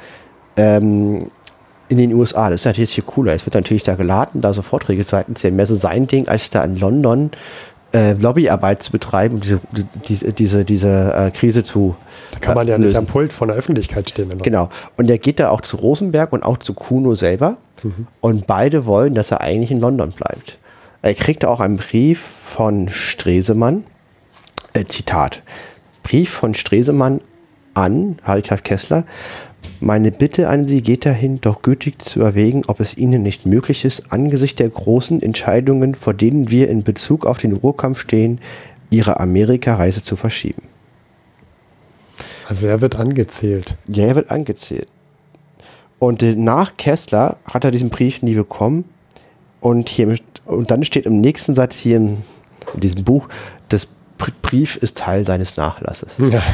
Speaker 1: in den USA, das ist natürlich viel cooler. Es wird natürlich da geladen, da so Vorträge seitens der Messe sein Ding, als da in London Lobbyarbeit zu betreiben und diese Krise zu
Speaker 2: Da kann man ja
Speaker 1: lösen.
Speaker 2: nicht am Pult von der Öffentlichkeit stehen.
Speaker 1: Genau. Und er geht da auch zu Rosenberg und auch zu Kuno selber. Und beide wollen, dass er eigentlich in London bleibt. Er kriegt auch einen Brief von Stresemann. Zitat. Brief von Stresemann an Harry Graf Kessler. Meine Bitte an Sie geht dahin, doch gütig zu erwägen, ob es Ihnen nicht möglich ist, angesichts der großen Entscheidungen, vor denen wir in Bezug auf den Ruhrkampf stehen, Ihre Amerika-Reise zu verschieben.
Speaker 2: Also er wird angezählt.
Speaker 1: Ja, er wird angezählt. Und nach Kessler hat er diesen Brief nie bekommen. Und dann steht im nächsten Satz hier in diesem Buch, das Brief ist Teil seines Nachlasses.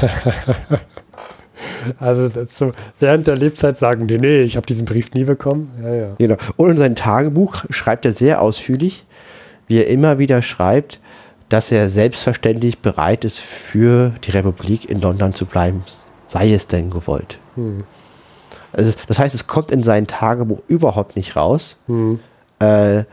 Speaker 2: Also so, während der Lebzeit sagen die, nee, ich habe diesen Brief nie bekommen. Ja.
Speaker 1: Genau. Und in seinem Tagebuch schreibt er sehr ausführlich, wie er immer wieder schreibt, dass er selbstverständlich bereit ist, für die Republik in London zu bleiben, sei es denn gewollt. Also, das heißt, es kommt in sein Tagebuch überhaupt nicht raus, dass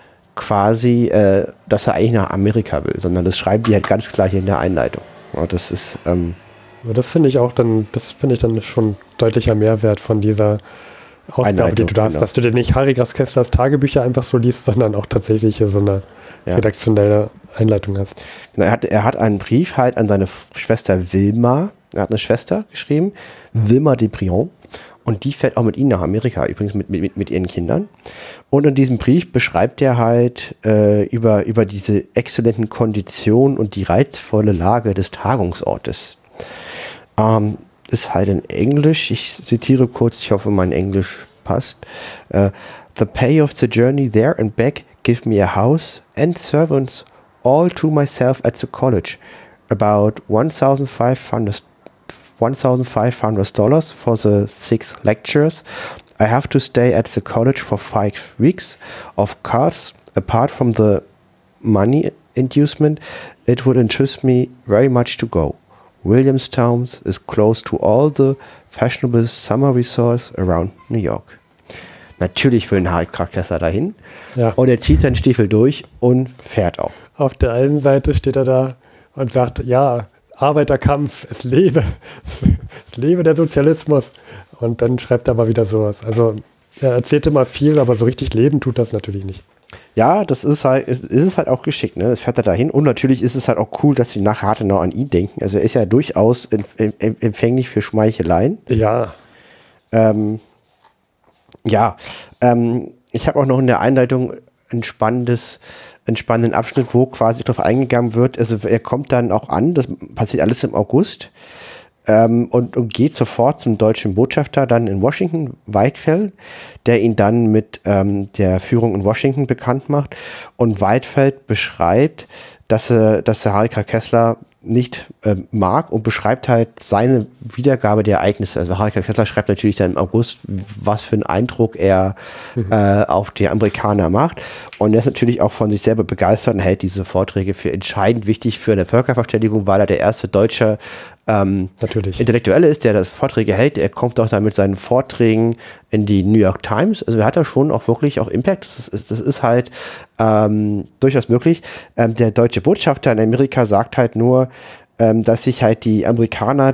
Speaker 1: er eigentlich nach Amerika will, sondern das schreiben die halt ganz klar hier in der Einleitung. Und das ist
Speaker 2: Aber das finde ich dann schon deutlicher Mehrwert von dieser Ausgabe,
Speaker 1: Einleitung,
Speaker 2: die du da hast,
Speaker 1: genau.
Speaker 2: dass du dir nicht Harry Graf Kesslers Tagebücher einfach so liest, sondern auch tatsächlich hier so eine redaktionelle Einleitung hast.
Speaker 1: Er hat einen Brief halt an seine Schwester Wilma. Er hat eine Schwester geschrieben, Wilma de Brion. Und die fährt auch mit ihm nach Amerika, übrigens mit ihren Kindern. Und in diesem Brief beschreibt er halt über diese exzellenten Konditionen und die reizvolle Lage des Tagungsortes. Ist halt in Englisch, ich zitiere kurz, ich hoffe, mein Englisch passt. The pay of the journey there and back give me a house and servants all to myself at the college. About $1,500 for the 6 lectures. I have to stay at the college for 5 weeks. Of course, apart from the money inducement, it would interest me very much to go. Williamstown is close to all the fashionable summer resorts around New York. Natürlich will ein Harry Graf Kessler dahin.
Speaker 2: Ja.
Speaker 1: Und er zieht seinen Stiefel durch und fährt auch.
Speaker 2: Auf der einen Seite steht er da und sagt, ja, Arbeiterkampf, es lebe der Sozialismus. Und dann schreibt er aber wieder sowas. Also er erzählt immer viel, aber so richtig leben tut das natürlich nicht.
Speaker 1: Ja, das ist es halt auch geschickt, ne? Das fährt er dahin. Und natürlich ist es halt auch cool, dass sie nach Hartenau an ihn denken. Also er ist ja durchaus empfänglich für Schmeicheleien.
Speaker 2: Ja.
Speaker 1: Ich habe auch noch in der Einleitung einen spannenden Abschnitt, wo quasi darauf eingegangen wird. Also er kommt dann auch an, das passiert alles im August, und geht sofort zum deutschen Botschafter dann in Washington, Whitefeld, der ihn dann mit der Führung in Washington bekannt macht. Und Whitefeld beschreibt, dass er Harry Graf Kessler nicht mag und beschreibt halt seine Wiedergabe der Ereignisse. Also Harry Graf Kessler schreibt natürlich dann im August, was für einen Eindruck er auf die Amerikaner macht. Und er ist natürlich auch von sich selber begeistert und hält diese Vorträge für entscheidend wichtig für eine Völkerverständigung, weil er der erste deutsche Intellektuelle ist, der das Vorträge hält. Er kommt auch dann mit seinen Vorträgen in die New York Times. Also er hat da schon auch wirklich auch Impact. Das ist halt durchaus möglich. Der deutsche Botschafter in Amerika sagt halt nur, dass sich halt die Amerikaner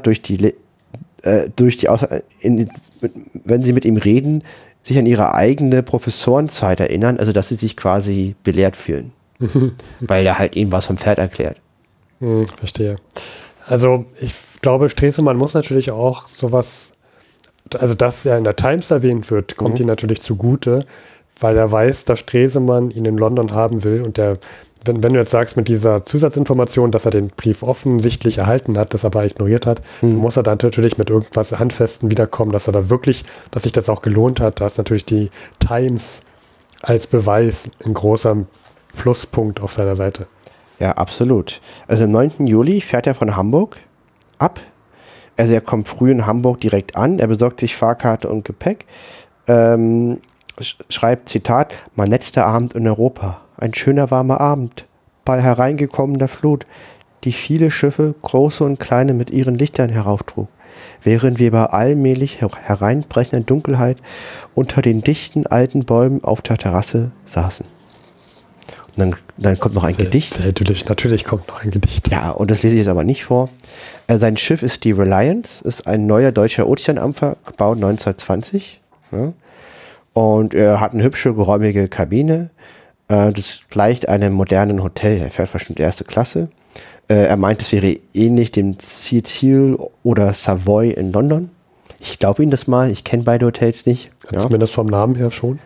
Speaker 1: wenn sie mit ihm reden, sich an ihre eigene Professorenzeit erinnern, also dass sie sich quasi belehrt fühlen. Weil er halt ihnen was vom Pferd erklärt.
Speaker 2: Verstehe. Also ich glaube, Stresemann muss natürlich auch sowas, also dass er in der Times erwähnt wird, kommt ihm natürlich zugute, weil er weiß, dass Stresemann ihn in London haben will und wenn du jetzt sagst mit dieser Zusatzinformation, dass er den Brief offensichtlich erhalten hat, das aber ignoriert hat, dann muss er dann natürlich mit irgendwas Handfesten wiederkommen, dass sich das auch gelohnt hat. Da ist natürlich die Times als Beweis ein großer Pluspunkt auf seiner Seite.
Speaker 1: Ja, absolut. Also am 9. Juli fährt er von Hamburg ab. Also er kommt früh in Hamburg direkt an. Er besorgt sich Fahrkarte und Gepäck. Schreibt, Zitat, mein letzter Abend in Europa. Ein schöner warmer Abend. Bei hereingekommener Flut, die viele Schiffe, große und kleine, mit ihren Lichtern herauftrug. Während wir bei allmählich hereinbrechender Dunkelheit unter den dichten alten Bäumen auf der Terrasse saßen. Und dann kommt noch ein Gedicht.
Speaker 2: Natürlich kommt noch ein Gedicht.
Speaker 1: Ja, und das lese ich jetzt aber nicht vor. Sein Schiff ist die Reliance, ist ein neuer deutscher Ozeanampfer, gebaut 1920. Ja. Und er hat eine hübsche, geräumige Kabine. Das gleicht einem modernen Hotel. Er fährt bestimmt erste Klasse. Er meint, es wäre ähnlich dem Cecil oder Savoy in London. Ich glaube Ihnen das mal. Ich kenne beide Hotels nicht.
Speaker 2: Ja. Zumindest vom Namen her schon.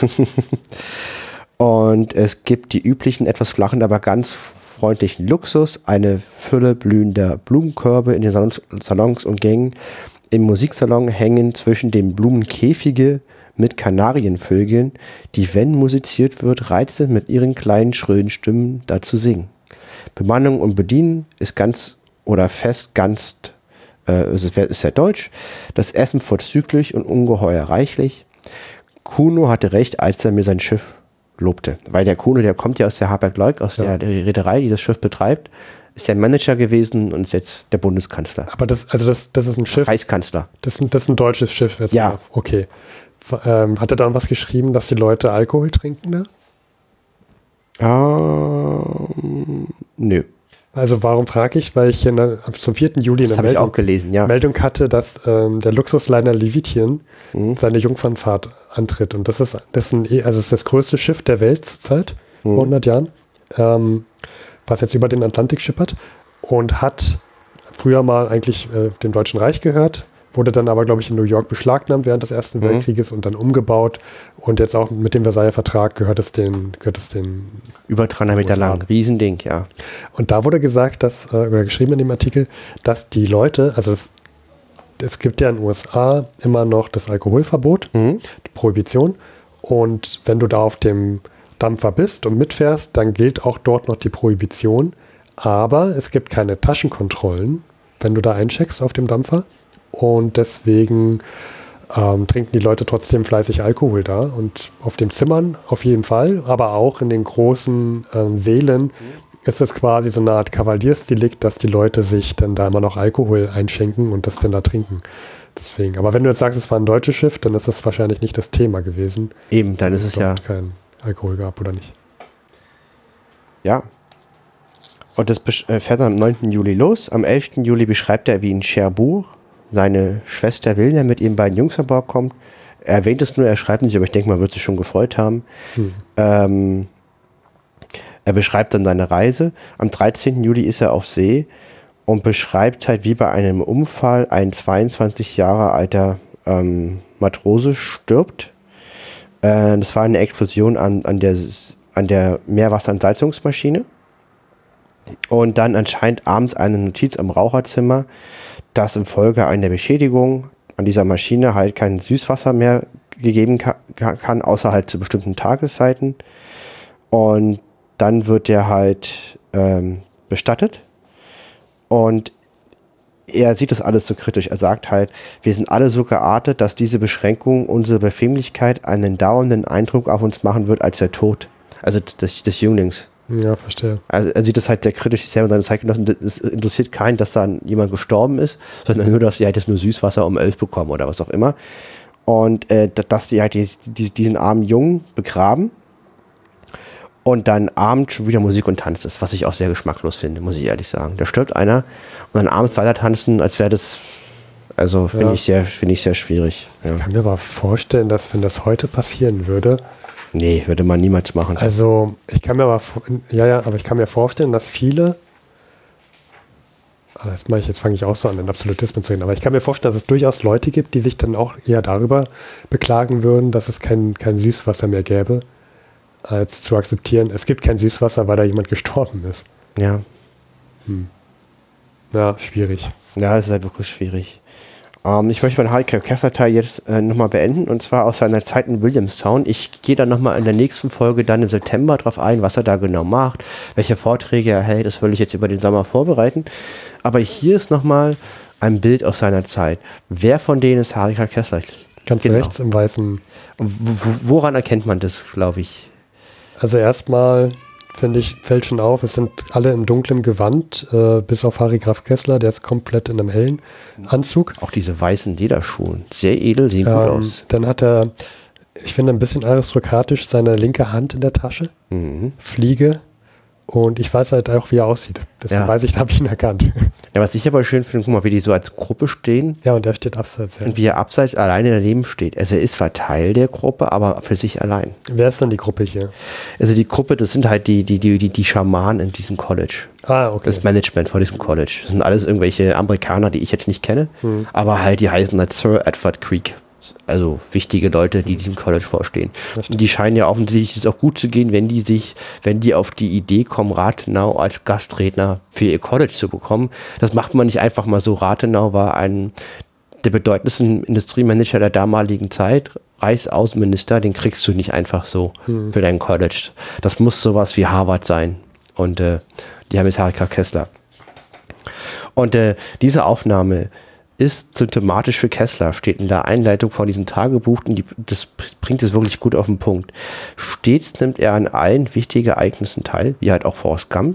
Speaker 1: Und es gibt die üblichen, etwas flachen, aber ganz freundlichen Luxus, eine Fülle blühender Blumenkörbe in den Salons und Gängen. Im Musiksalon hängen zwischen den Blumen Käfige mit Kanarienvögeln, die, wenn musiziert wird, reizend mit ihren kleinen, schrillen Stimmen dazu singen. Bemannung und Bedienen ist ganz oder fest ganz, ist sehr deutsch. Das Essen vorzüglich und ungeheuer reichlich. Kuno hatte recht, als er mir sein Schiff lobte. Weil der Kuno, der kommt ja aus der Hapag-Lloyd, aus der Reederei, die das Schiff betreibt, ist der Manager gewesen und ist jetzt der Bundeskanzler.
Speaker 2: Aber das ist ein Schiff.
Speaker 1: Reichskanzler.
Speaker 2: Das ist ein deutsches Schiff.
Speaker 1: Ja.
Speaker 2: Okay. Hat er dann was geschrieben, dass die Leute Alkohol trinken da?
Speaker 1: Nö.
Speaker 2: Also warum frage ich? Weil ich hier zum 4. Juli
Speaker 1: Das habe ich auch gelesen, ja.
Speaker 2: Meldung hatte, dass der Luxusliner Levitien seine Jungfernfahrt antritt. Und das ist das größte Schiff der Welt zurzeit, vor 100 Jahren, was jetzt über den Atlantik schippert und hat früher mal eigentlich dem Deutschen Reich gehört, wurde dann aber, glaube ich, in New York beschlagnahmt während des Ersten Weltkrieges und dann umgebaut. Und jetzt auch mit dem Versailler Vertrag gehört es den
Speaker 1: über 300 Meter lang, Riesending, ja.
Speaker 2: Und da wurde gesagt, oder geschrieben in dem Artikel, dass die Leute, also es gibt ja in den USA immer noch das Alkoholverbot, die Prohibition. Und wenn du da auf dem Dampfer bist und mitfährst, dann gilt auch dort noch die Prohibition. Aber es gibt keine Taschenkontrollen, wenn du da eincheckst auf dem Dampfer. Und deswegen trinken die Leute trotzdem fleißig Alkohol da. Und auf den Zimmern auf jeden Fall, aber auch in den großen Sälen ist es quasi so eine Art Kavaliersdelikt, dass die Leute sich dann da immer noch Alkohol einschenken und das dann da trinken. Deswegen. Aber wenn du jetzt sagst, es war ein deutsches Schiff, dann ist das wahrscheinlich nicht das Thema gewesen.
Speaker 1: Eben, dann ist es ja
Speaker 2: kein Alkohol gab, oder nicht?
Speaker 1: Ja. Und das fährt dann am 9. Juli los. Am 11. Juli beschreibt er, wie in Cherbourg seine Schwester Wilna mit ihren beiden Jungs an Bord kommt. Er erwähnt es nur, er schreibt nicht, aber ich denke, man wird sich schon gefreut haben. Er beschreibt dann seine Reise. Am 13. Juli ist er auf See und beschreibt halt, wie bei einem Unfall ein 22 Jahre alter Matrose stirbt. Das war eine Explosion an der Meerwasserentsalzungsmaschine. Und dann anscheinend abends eine Notiz am Raucherzimmer, dass infolge einer Beschädigung an dieser Maschine halt kein Süßwasser mehr gegeben kann, außer halt zu bestimmten Tageszeiten. Und dann wird der halt bestattet. Und er sieht das alles so kritisch. Er sagt halt, wir sind alle so geartet, dass diese Beschränkung unsere Bequemlichkeit einen dauernden Eindruck auf uns machen wird als der Tod. Also des Jünglings.
Speaker 2: Ja, verstehe.
Speaker 1: Also er sieht das halt sehr kritisch, selber seine Zeitgenossen. Es interessiert keinen, dass da jemand gestorben ist, sondern nur, dass die halt jetzt nur Süßwasser um 11 bekommen oder was auch immer. Und dass die halt diesen armen Jungen begraben und dann abends schon wieder Musik und Tanz ist, was ich auch sehr geschmacklos finde, muss ich ehrlich sagen. Da stirbt einer und dann abends weiter tanzen, als wäre das, also finde ich sehr schwierig. Ja.
Speaker 2: Ich kann mir aber vorstellen, dass wenn das heute passieren würde.
Speaker 1: Nee, würde man niemals machen.
Speaker 2: Also ich kann mir aber ich kann mir vorstellen, dass viele, jetzt fange ich auch so an, in Absolutismen zu reden, aber ich kann mir vorstellen, dass es durchaus Leute gibt, die sich dann auch eher darüber beklagen würden, dass es kein Süßwasser mehr gäbe, als zu akzeptieren, es gibt kein Süßwasser, weil da jemand gestorben ist.
Speaker 1: Ja.
Speaker 2: Ja, schwierig.
Speaker 1: Ja, es ist halt wirklich schwierig. Ich möchte meinen Harry Kessler-Teil jetzt nochmal beenden, und zwar aus seiner Zeit in Williamstown. Ich gehe dann nochmal in der nächsten Folge dann im September drauf ein, was er da genau macht, welche Vorträge er hält. Das will ich jetzt über den Sommer vorbereiten. Aber hier ist nochmal ein Bild aus seiner Zeit. Wer von denen ist Harry Kessler?
Speaker 2: Ganz rechts im weißen.
Speaker 1: Woran erkennt man das, glaube ich?
Speaker 2: Also erstmal, finde ich, fällt schon auf, es sind alle in dunklem Gewand, bis auf Harry Graf Kessler, der ist komplett in einem hellen Anzug.
Speaker 1: Auch diese weißen Lederschuhe, sehr edel, sehen gut aus.
Speaker 2: Dann hat er, ich finde, ein bisschen aristokratisch seine linke Hand in der Tasche, Fliege, und ich weiß halt auch, wie er aussieht. Deswegen weiß ich, da habe ich ihn erkannt.
Speaker 1: Ja, was ich aber schön finde, guck mal, wie die so als Gruppe stehen.
Speaker 2: Ja, und der steht abseits. Ja.
Speaker 1: Und wie er abseits alleine daneben steht. Also er ist zwar Teil der Gruppe, aber für sich allein.
Speaker 2: Wer ist dann die Gruppe hier?
Speaker 1: Also die Gruppe, das sind halt die Schamanen in diesem College.
Speaker 2: Ah, okay.
Speaker 1: Das Management von diesem College. Das sind alles irgendwelche Amerikaner, die ich jetzt nicht kenne. Aber halt, die heißen halt Sir Edward Creek. Also wichtige Leute, die diesem College vorstehen. Und die scheinen ja offensichtlich auch gut zu gehen, wenn die auf die Idee kommen, Rathenau als Gastredner für ihr College zu bekommen. Das macht man nicht einfach mal so. Rathenau war der bedeutendsten Industriemanager der damaligen Zeit, Reichsaußenminister, den kriegst du nicht einfach so für dein College. Das muss sowas wie Harvard sein. Und die haben jetzt Harry Kessler. Und diese Aufnahme ist symptomatisch für Kessler, steht in der Einleitung von diesem Tagebuch, und das bringt es wirklich gut auf den Punkt. Stets nimmt er an allen wichtigen Ereignissen teil, wie halt auch Forrest Gump.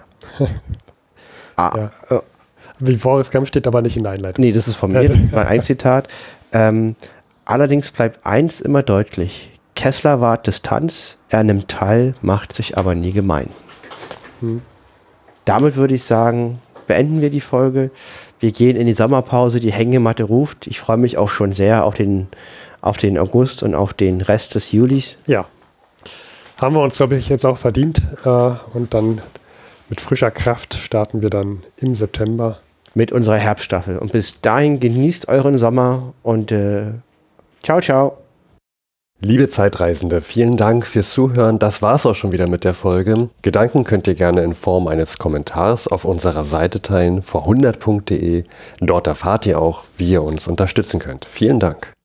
Speaker 2: Wie Forrest Gump steht aber nicht in der Einleitung.
Speaker 1: Nee, das ist von mir, mein ein Zitat. Allerdings bleibt eins immer deutlich: Kessler wahrt Distanz, er nimmt teil, macht sich aber nie gemein. damit würde ich sagen, beenden wir die Folge. Wir gehen in die Sommerpause, die Hängematte ruft. Ich freue mich auch schon sehr auf den August und auf den Rest des Julis.
Speaker 2: Ja, haben wir uns, glaube ich, jetzt auch verdient. Und dann mit frischer Kraft starten wir dann im September.
Speaker 1: Mit unserer Herbststaffel. Und bis dahin genießt euren Sommer und ciao, ciao.
Speaker 3: Liebe Zeitreisende, vielen Dank fürs Zuhören. Das war's auch schon wieder mit der Folge. Gedanken könnt ihr gerne in Form eines Kommentars auf unserer Seite teilen, vor100.de. Dort erfahrt ihr auch, wie ihr uns unterstützen könnt. Vielen Dank.